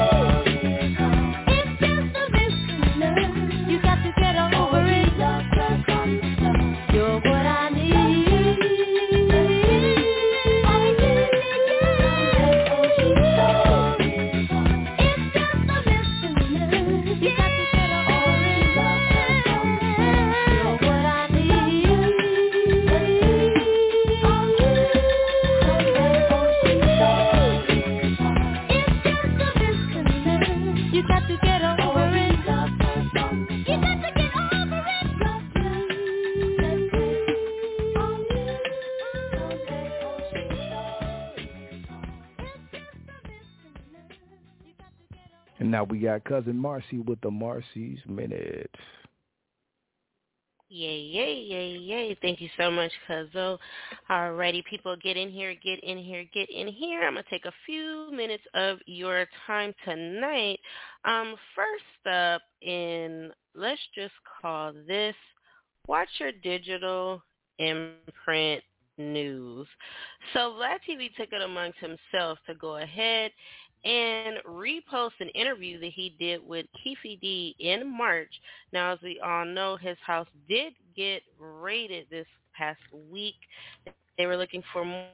it's just a misdemeanor. You got to get over it. Love her from the start. You're what I need. Oh, yeah, yeah. Oh, she it's just a misdemeanor. You got to get over it. Love her from the start. You're what I need. Oh, it's just a misdemeanor. You got to get over it. Love her from the start. You got to get over it. Love And now we got Cousin Marcy with the Marcy's Minute. Yay, yay, yay, yay. Thank you so much, Cuzzo. Alrighty, people, get in here, get in here, get in here. I'm going to take a few minutes of your time tonight. Um, first up in, let's just call this, Watch Your Digital Imprint News. So Vlad T V took it amongst himself to go ahead and repost an interview that he did with Keefe D in March. Now, as we all know, his house did get raided this past week. They were looking for more,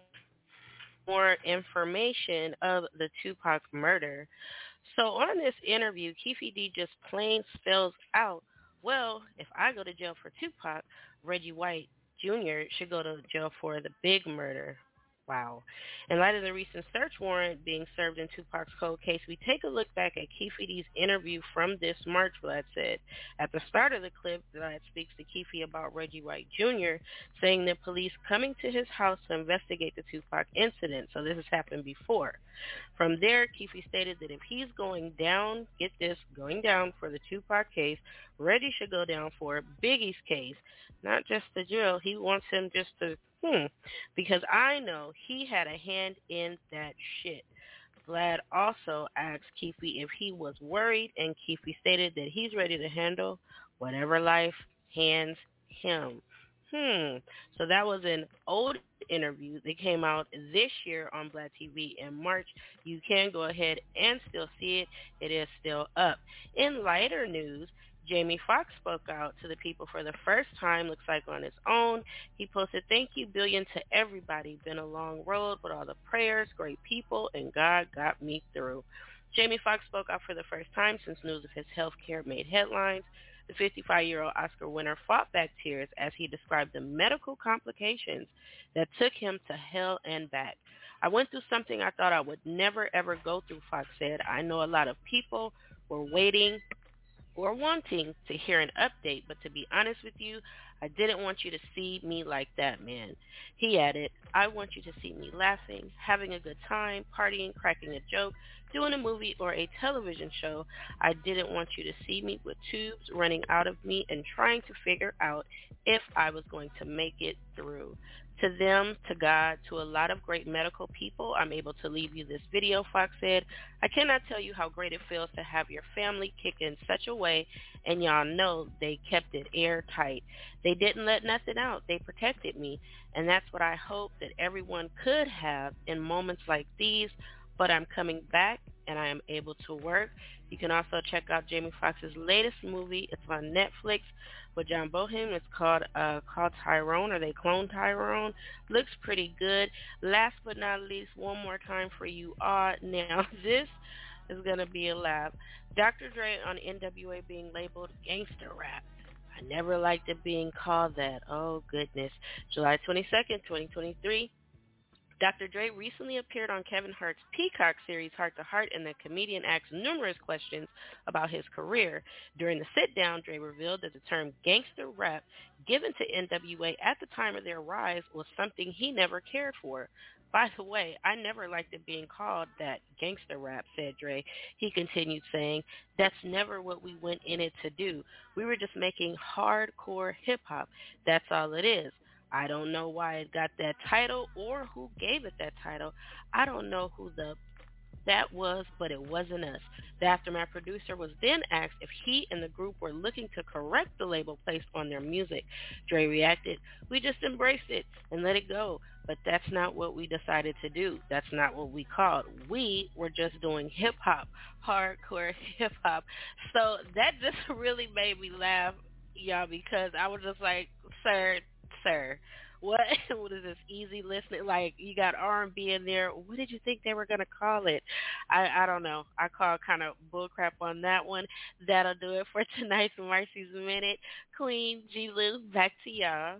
more information of the Tupac murder. So on this interview, Keefe D just plain spells out, well, if I go to jail for Tupac, Reggie White Junior should go to jail for the big murder. Wow. In light of the recent search warrant being served in Tupac's cold case, we take a look back at Keefe D's interview from this March, Vlad said. At the start of the clip, Vlad speaks to Keefe about Reggie White Junior, saying that police coming to his house to investigate the Tupac incident. So this has happened before. From there, Keefe stated that if he's going down, get this, going down for the Tupac case, Reggie should go down for Biggie's case, not just the drill. He wants him just to Hmm, because I know he had a hand in that shit. Vlad also asked Keefe if he was worried, and Keefe stated that he's ready to handle whatever life hands him. Hmm, so that was an old interview that came out this year on Vlad T V in March. You can go ahead and still see it. It is still up. In lighter news, Jamie Foxx spoke out to the people for the first time, looks like on his own. He posted, "Thank you, billion, to everybody. Been a long road, but all the prayers, great people, and God got me through." Jamie Foxx spoke out for the first time since news of his health care made headlines. The fifty-five-year-old Oscar winner fought back tears as he described the medical complications that took him to hell and back. "I went through something I thought I would never, ever go through," Foxx said. "I know a lot of people were waiting or wanting to hear an update, but to be honest with you, I didn't want you to see me like that, man." He added, "I want you to see me laughing, having a good time, partying, cracking a joke, doing a movie or a television show. I didn't want you to see me with tubes running out of me and trying to figure out if I was going to make it through." To them, to God, to a lot of great medical people, I'm able to leave you this video, Fox said. I cannot tell you how great it feels to have your family kick in such a way, and y'all know they kept it airtight. They didn't let nothing out. They protected me, and that's what I hope that everyone could have in moments like these, but I'm coming back, and I am able to work. You can also check out Jamie Foxx's latest movie. It's on Netflix with John Bohem. It's called uh, called Tyrone, or They Clone Tyrone. Looks pretty good. Last but not least, one more time for you all. Now, this is going to be a laugh. Doctor Dre on N W A being labeled gangster rap. I never liked it being called that. Oh, goodness. July twenty-second, twenty twenty-three. Doctor Dre recently appeared on Kevin Hart's Peacock series Heart to Heart, and the comedian asked numerous questions about his career. During the sit-down, Dre revealed that the term gangster rap given to N W A at the time of their rise was something he never cared for. By the way, I never liked it being called that, gangster rap, said Dre. He continued saying, that's never what we went in it to do. We were just making hardcore hip-hop. That's all it is. I don't know why it got that title or who gave it that title. I don't know who the that was, but it wasn't us. The Aftermath producer was then asked if he and the group were looking to correct the label placed on their music. Dre reacted, we just embraced it and let it go, but that's not what we decided to do. That's not what we called. We were just doing hip-hop, hardcore hip-hop. So that just really made me laugh, y'all, because I was just like, sir, Sir, what what is this easy listening? Like, you got R and B in there. What did you think they were going to call it? I, I don't know. I call kind of bullcrap on that one. That'll do it for tonight's Marcy's Minute. Queen G. Lou, back to y'all.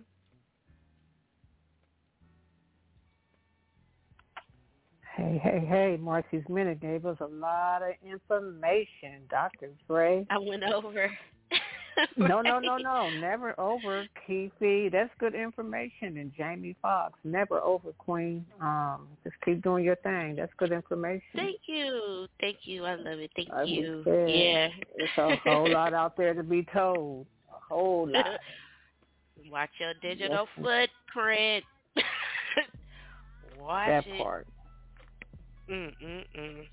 Hey, hey, hey, Marcy's Minute gave us a lot of information, Doctor Dre. I went over. No, no, no, no. Never over, Keefe. That's good information. And Jamie Foxx, never over, Queen. Um, just keep doing your thing. That's good information. Thank you. Thank you. I love it. Thank Like you. said, Yeah. It's a whole lot out there to be told. A whole lot. Watch your digital yes. footprint. Watch that it. part. Mm-mm-mm.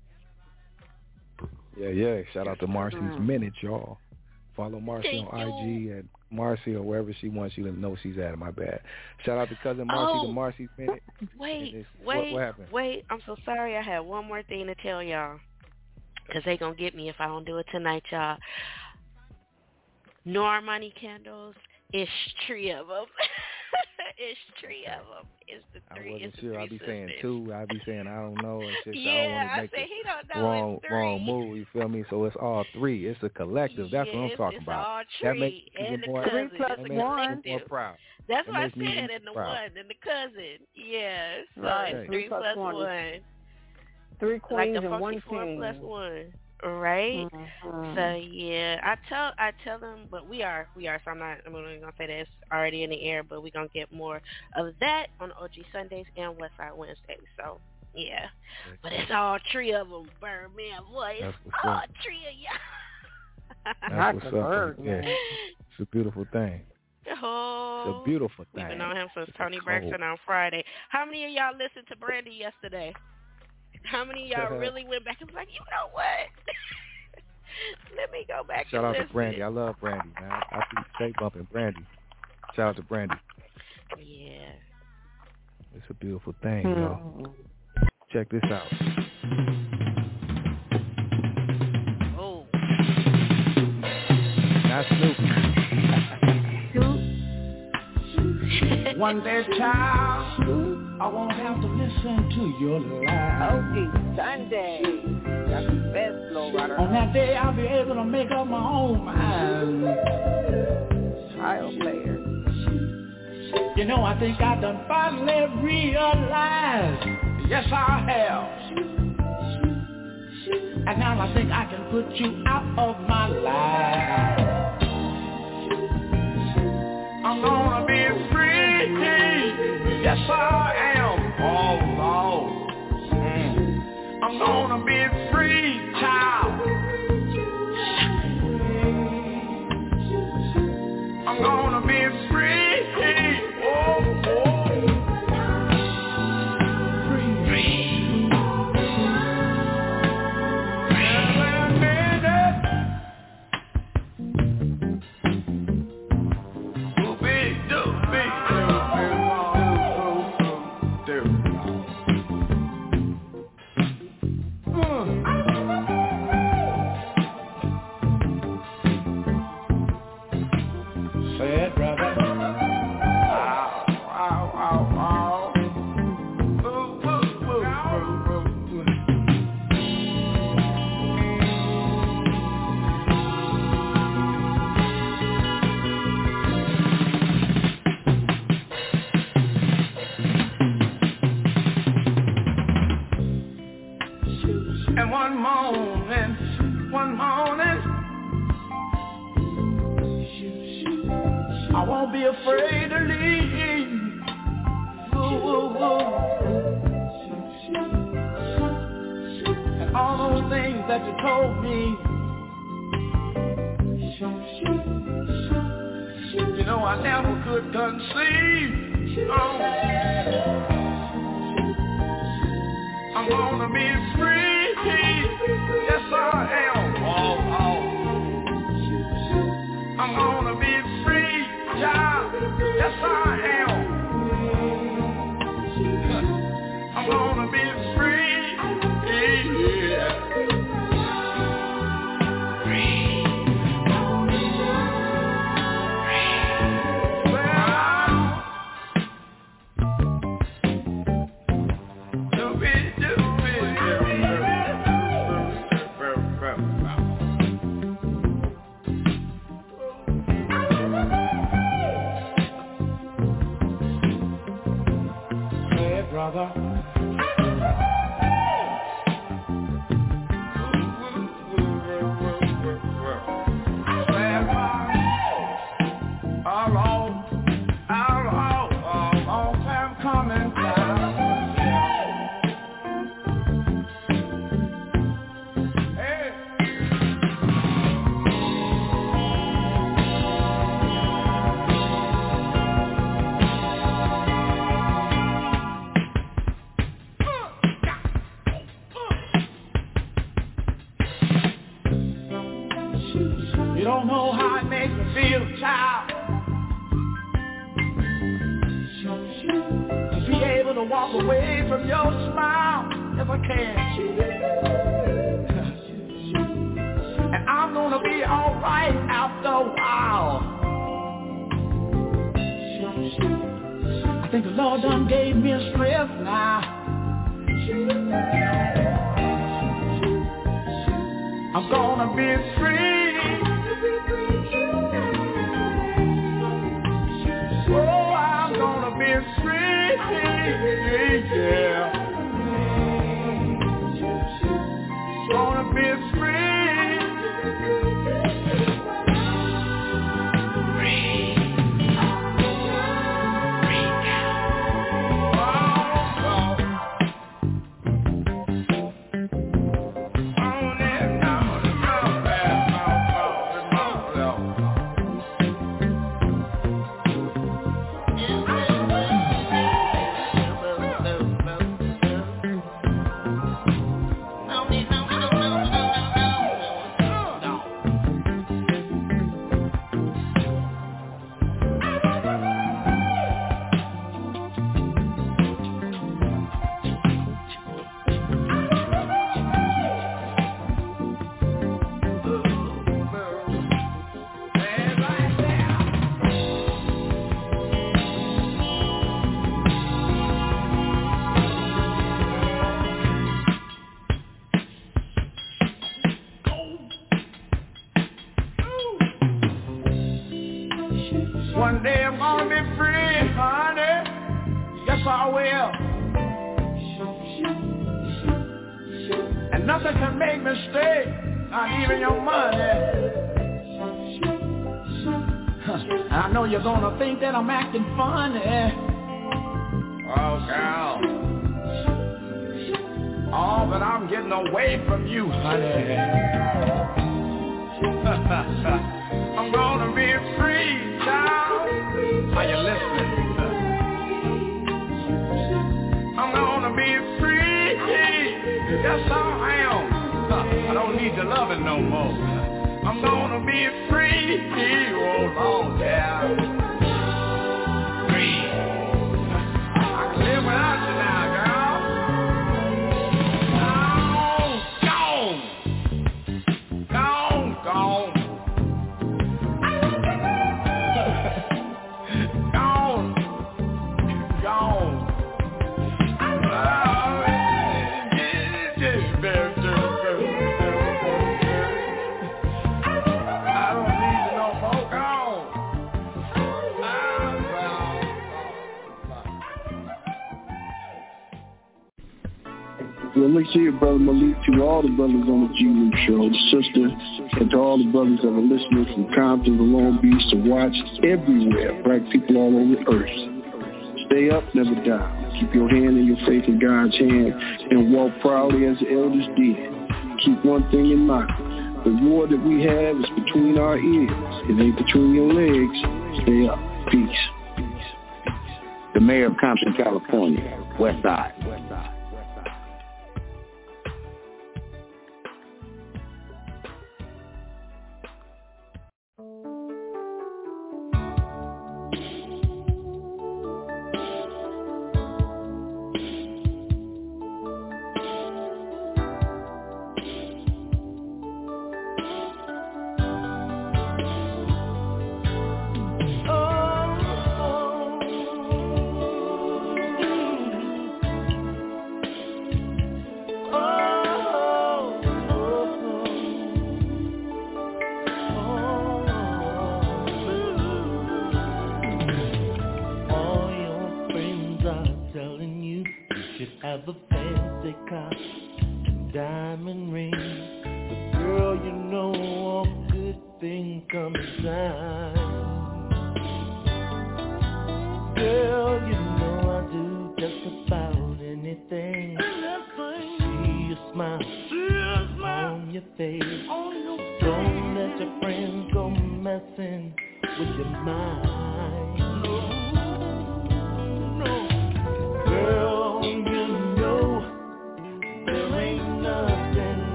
Yeah, yeah. Shout out to Marcy's Mm. Minute, y'all. Follow Marcy Thank on you. I G and Marcy or wherever she wants you to know she's at. My bad. Shout out to cousin Marcy, oh, the Marcy's Minute. Wait, wait, what, what happened? wait. I'm so sorry. I have one more thing to tell y'all, because they going to get me if I don't do it tonight, y'all. No Armani candles. It's three of them. It's three of them. It's the three. I wasn't it's sure. I'd be sisters. saying two. I'd be saying I don't know. And shit, so yeah, I don't want I to make say it he don't know. wrong, it's three. wrong move. You feel me? So it's all three. It's a collective. That's yeah, what I'm talking it's about. All that tree makes and the more, cousin. Three plus It's one. more proud. That's that what I makes me said. And the proud. one and the cousin. Yeah. So right. it's Three, three plus, plus one. one. Three queens like the and one four king. plus one. Right. Mm-hmm. So yeah, I tell I tell them, but we are we are. So I'm not. I'm not gonna say that it's already in the air, but we're gonna get more of that on O G Sundays and Westside Wednesdays. So yeah, okay. But it's all three of them, Birdman. Boy, it's all up. three of y'all. That's what's Not up. bird, yeah, man. it's a beautiful thing. Oh, it's a beautiful thing. We've been on him since it's Tony cold. Braxton on Friday. How many of y'all listened to Brandy yesterday? How many of y'all really went back and was like, you know what? Let me go back Shout and out listen. to Brandy. I love Brandy, man. I keep stay bumping Brandy. Shout out to Brandy. Yeah. It's a beautiful thing, mm-hmm. y'all. Check this out. Oh. That's Snoop. One day, child, I won't have to listen to your lies. O G Sunday. That's the best flow rider. On that day, I'll be able to make up my own mind. Child player. You know, I think I done finally realized. Yes, I have. And now I think I can put you out of my life. I'm gonna be free. Yes, I am. Oh, Lord. Mm. I'm gonna be free, child. I'm gonna be free. Oh, oh. won't be afraid to leave. Ooh, ooh, ooh. And all those things that you told me, you know I never could conceive. Oh. I'm gonna be free. Yes, I am. Oh, oh. I'm gonna be free, child. Yes, I am. I'm gonna be free. Yeah. Brother, how long, how long, a long time coming now. Hey. You don't know how it makes me feel, child, to be able to walk away from your smile, if I can. And I'm gonna be alright after a while. I think the Lord done gave me a strength now. I'm gonna be free. Oh, I'm gonna be free. Yeah. Gonna be free. One day I'm gonna be free, honey. Yes, I will. And nothing can make me stay, not even your money. I know you're gonna think that I'm acting funny. Oh, girl. Oh, but I'm getting away from you, honey. I'm gonna be free, child. Are you listening? I'm gonna be free. Yes, I am. I don't need your loving no more. I'm gonna be free. Oh, Lord, yeah. Free. I can live without you now, girl. Gone, gone, gone, gone. Alex here, Brother Malik, to all the brothers on the G Luke Show, the sister, and to all the brothers that are listening from Compton to Long Beach to watch everywhere, black people all over the earth. Stay up, never down. Keep your hand and your faith in God's hand and walk proudly as the elders did. Keep one thing in mind. The war that we have is between our ears. It ain't between your legs. Stay up. Peace. The mayor of Compton, California, West Side.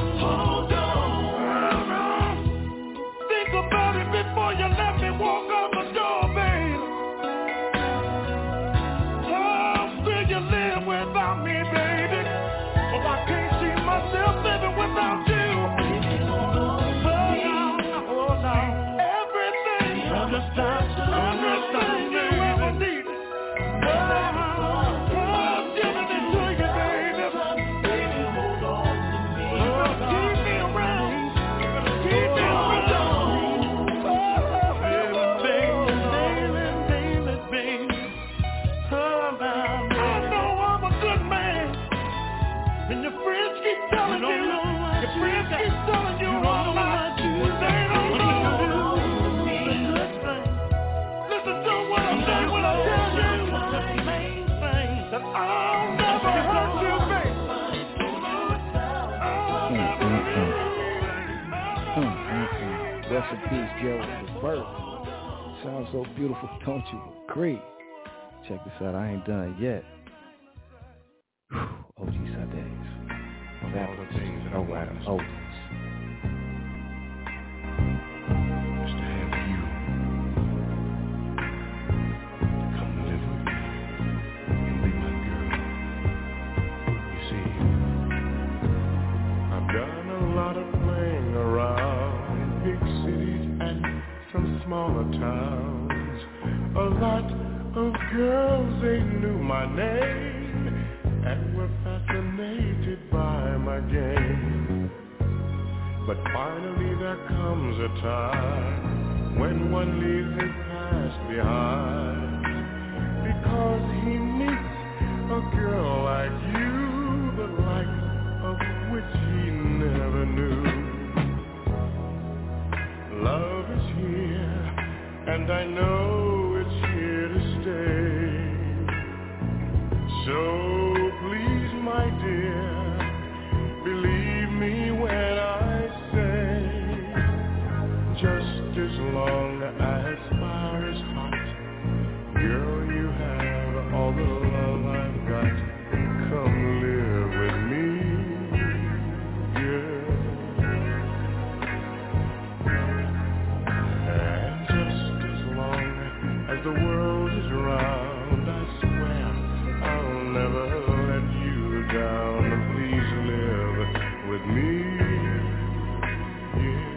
Before you let me walk up and I'll never hurt you, baby. Mm-mm-mm. Rest in peace, Joe LeVert. Sounds so beautiful, don't you agree? Check this out, I ain't done yet. O G Sundays. Of all the things that I want us oh. is to have you come live with me and be my girl. You see, I've done a lot of playing around in big cities and some smaller towns. A lot of girls, they knew my name and were fascinated by my game. But finally there comes a time when one leaves his past behind, because he meets a girl like you, the likes of which he never knew. Love is here, and I know it's here to stay. So please, my dear, believe me when I say, just as long as fire is hot, girl, you have all the love I've got. Come live with me, girl. And just as long as the world is round, I swear I'll never let you down. Please live with me, yeah.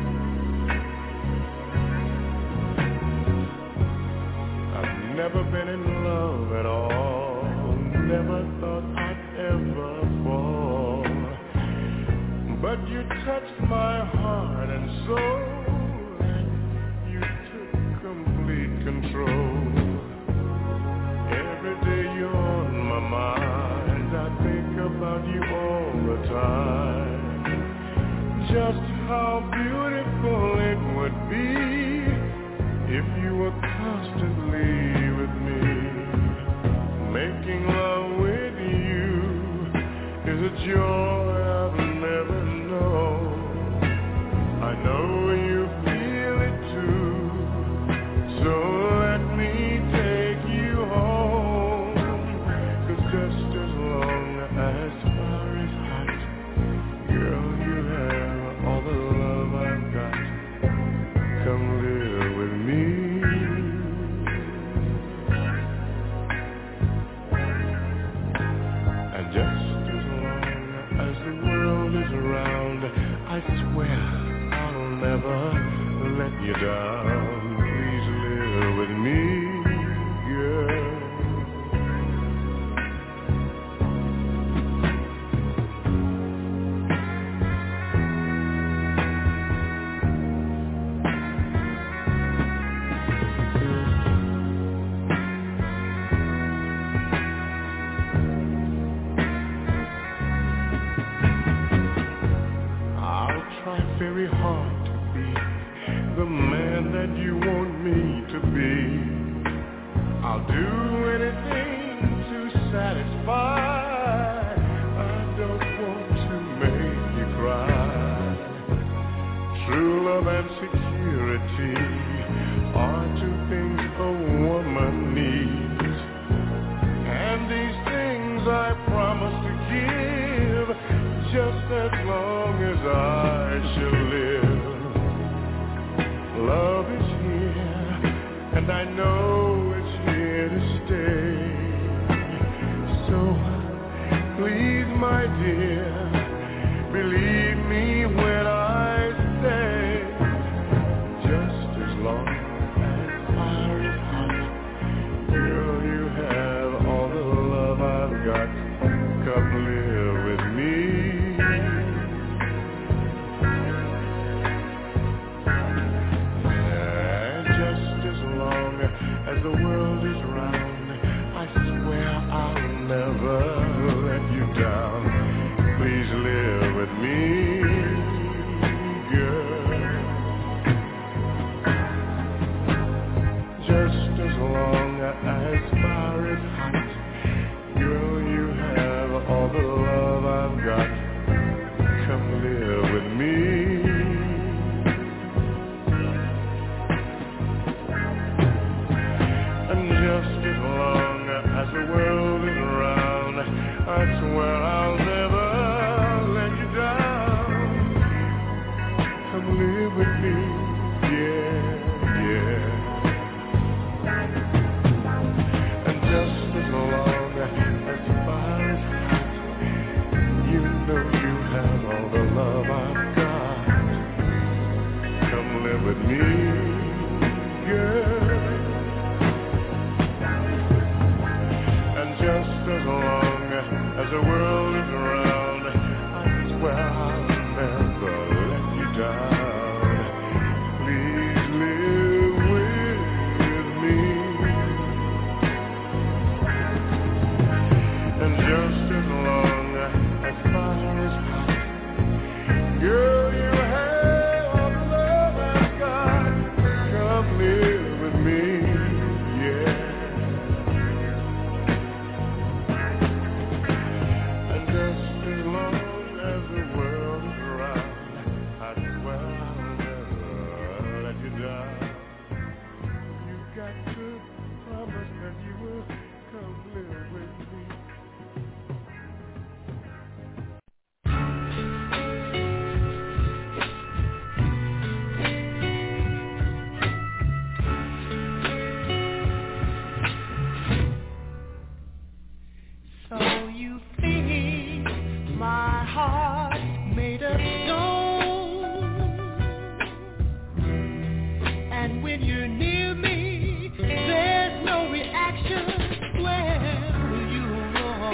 I've never been in love at all, never thought I'd ever fall, but you touched my heart and soul, and you took complete control. Every day you're on my mind, I think about you all the time. Just how beautiful it would be if you were constantly with me. Making love with you is a joy I've never known. I know you feel it too, so let me take you home. 'Cause just as long as fire is hot, girl, you have all the love I've got. Come live with me. And just as long as the world is around, I swear I'll never let you down. Please live with me, girl. I'll try very hard to be the man that you want me to be. I'll do anything to satisfy. I don't want to make you cry. True love and security are two things a woman needs, and these things I promise to give, just as long as I shall live. Love is here, and I know it's here to stay. So please, my dear, believe me when I say, just as long as fire is hot, girl, you have all the love I've got. Come live with me. And just as long as the world is round, I swear I'll never let you down. Please live with me, girl. Just as long as fire is hot, just as long as the world is around, I swear I'll never let you down. Please live with me, and just as long as fire is hot, girl, you have all the love I've got. Come live with me, yeah. And just as long as the world is around, I swear I'll never let you down. You got to promise that you will come live with me. So you think my heart made of stone, and when you're near me, there's no reaction. Where you wrong?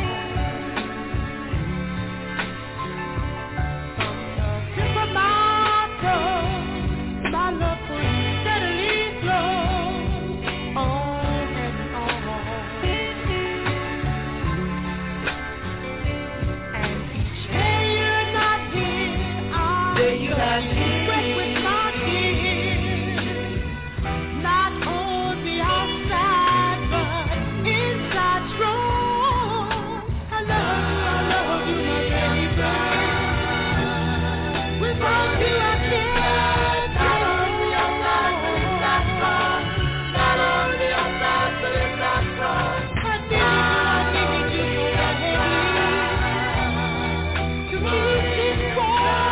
From the tip of my tongue, my love for you steadily flows on and on. There you have me. Wet with my tears, not on the outside, but inside strong. I love you, I love you, my baby. Without you, I can't. Not on the outside, but inside strong. Not on the outside, but inside strong. I need you, I need you so badly to keep this going.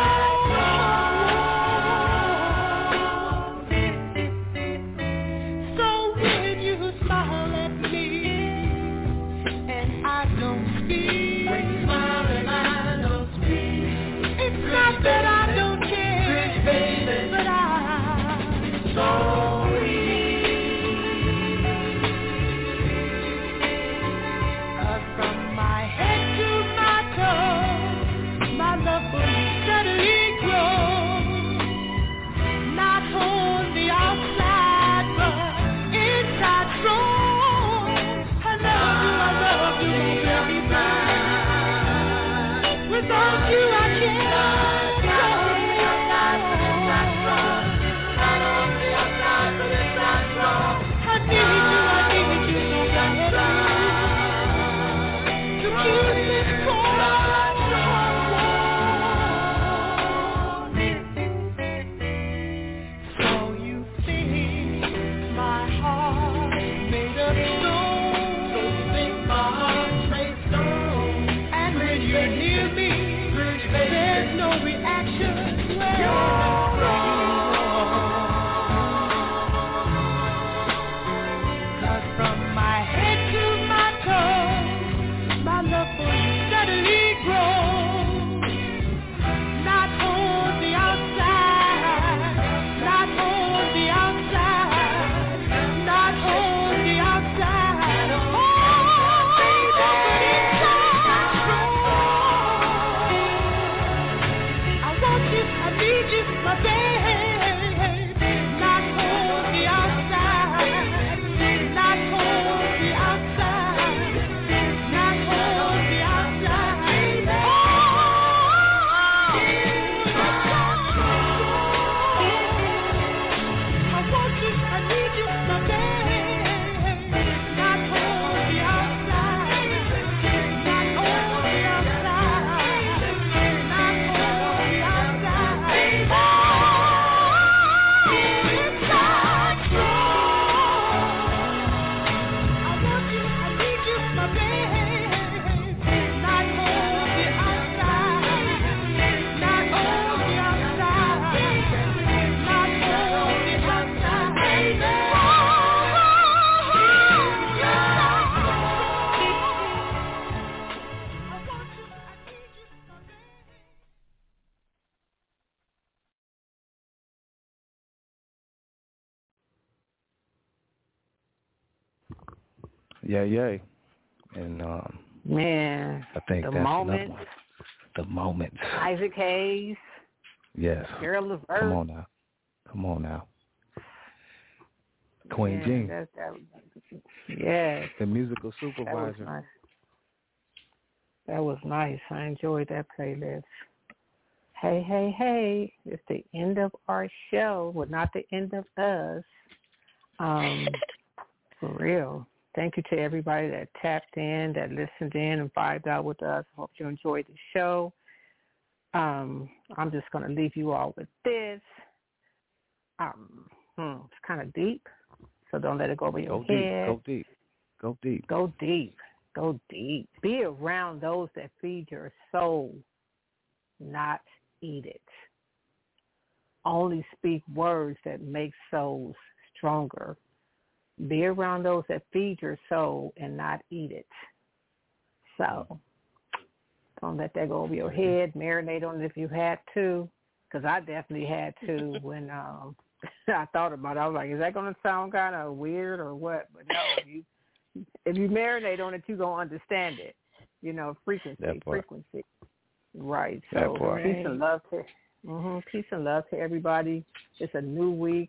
That I don't care, baby, but I'm sorry. 'Cause from my head to my toes, my love for you steadily grows. Not on the outside, but inside strong. I love you, I love you, baby. Without you, I can't. Yeah, yeah. And um, man, I think the that's moment, another one. The moments. Isaac Hayes. Yes. Carol Levert. Come on now. Come on now. Queen yeah, Jean. That, that, yes. The musical supervisor. That was nice. That was nice. I enjoyed that playlist. Hey, hey, hey. It's the end of our show. Well, not the end of us. Um, for real. Thank you to everybody that tapped in, that listened in and vibed out with us. Hope you enjoyed the show. Um, I'm just going to leave you all with this. Um, hmm, it's kind of deep, so don't let it go over your Go deep. head. Go deep. Go deep. Go deep. Go deep. Be around those that feed your soul, not eat it. Only speak words that make souls stronger. Be around those that feed your soul and not eat it. So don't let that go over your head. Marinate on it if you had to, because I definitely had to when um, I thought about it. I was like, is that going to sound kind of weird or what? But no, you, if you marinate on it, you're going to understand it. You know, frequency, frequency. Right. So peace and love to, mm-hmm, peace and love to everybody. It's a new week.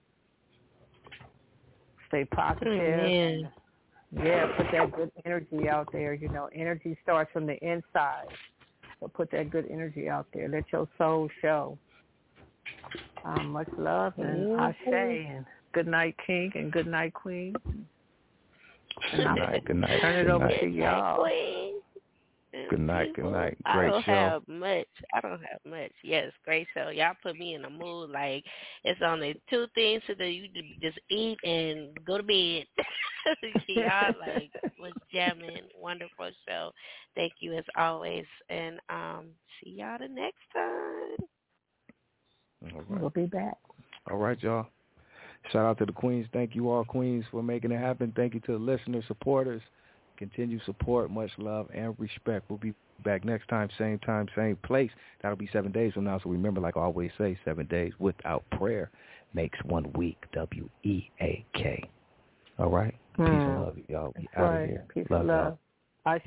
Stay positive. Amen. Yeah, put that good energy out there. You know, energy starts from the inside. So put that good energy out there. Let your soul show. Um, much love and ashe. And good night, King, and good night, Queen. Good night, good night. Turn it good over night. to y'all. Good night, good night. I Great don't show. have much. I don't have much. Yes, great show. Y'all put me in a mood like it's only two things to do. You just eat and go to bed. Y'all like was jamming. Wonderful show. Thank you as always, and um, see y'all the next time. All right. We'll be back. All right, y'all. Shout out to the queens. Thank you all, queens, for making it happen. Thank you to the listeners, supporters. Continue support, much love, and respect. We'll be back next time, same time, same place. That'll be seven days from now. So remember, like I always say, seven days without prayer makes one week. W E A K. All right? Mm. Peace and love, y'all. We out right. of here. Peace love and love. Ashe.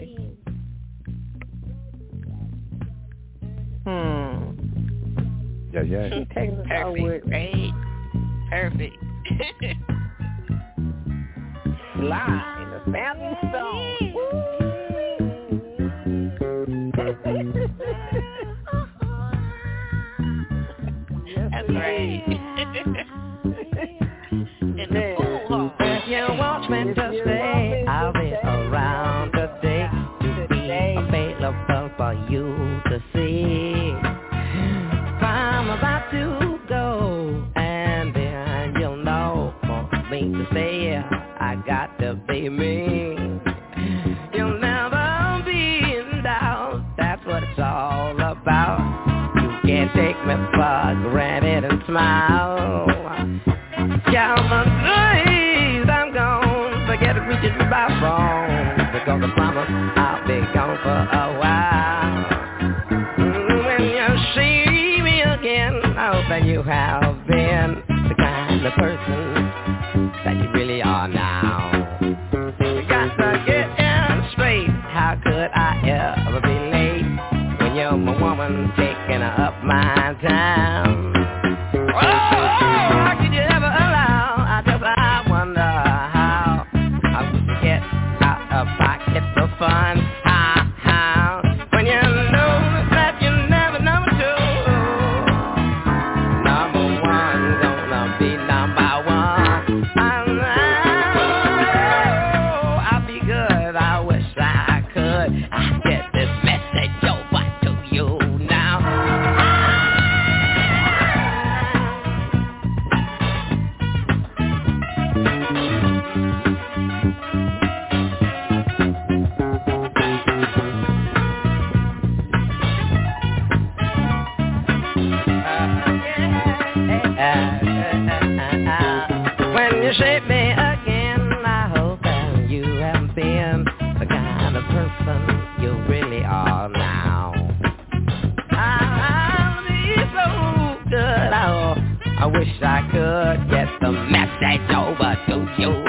Hmm. Yeah, yeah. She taking us out Perfect. with Great. Perfect. Live in the Family Stone. That's right. In the pool hall. If you want me to stay, I'll be around today to be available for you to see. If I'm about to go, and then you'll know for me to stay, I got to be me. You'll never be in doubt, that's what it's all about. You can't take me for granted and smile. Count my days, I'm gone. Forget reaching for my phone, because I promise I'll be gone for a while. When you see me again, I hope that you have been the kind of person that you really are now. You got to get in straight. How could I ever be late when you're my woman taking up my time? Oh, how could you ever allow? I just I wonder how I would get out of pocket for fun. How, how when you know that you never number two, number one gonna be number one. I know I'll be good. I wish I could. I get this message over to you now. When you shape me again, I hope that you have been the kind of person you really are now. I'll be so good. Oh, I wish I could get the message over to you.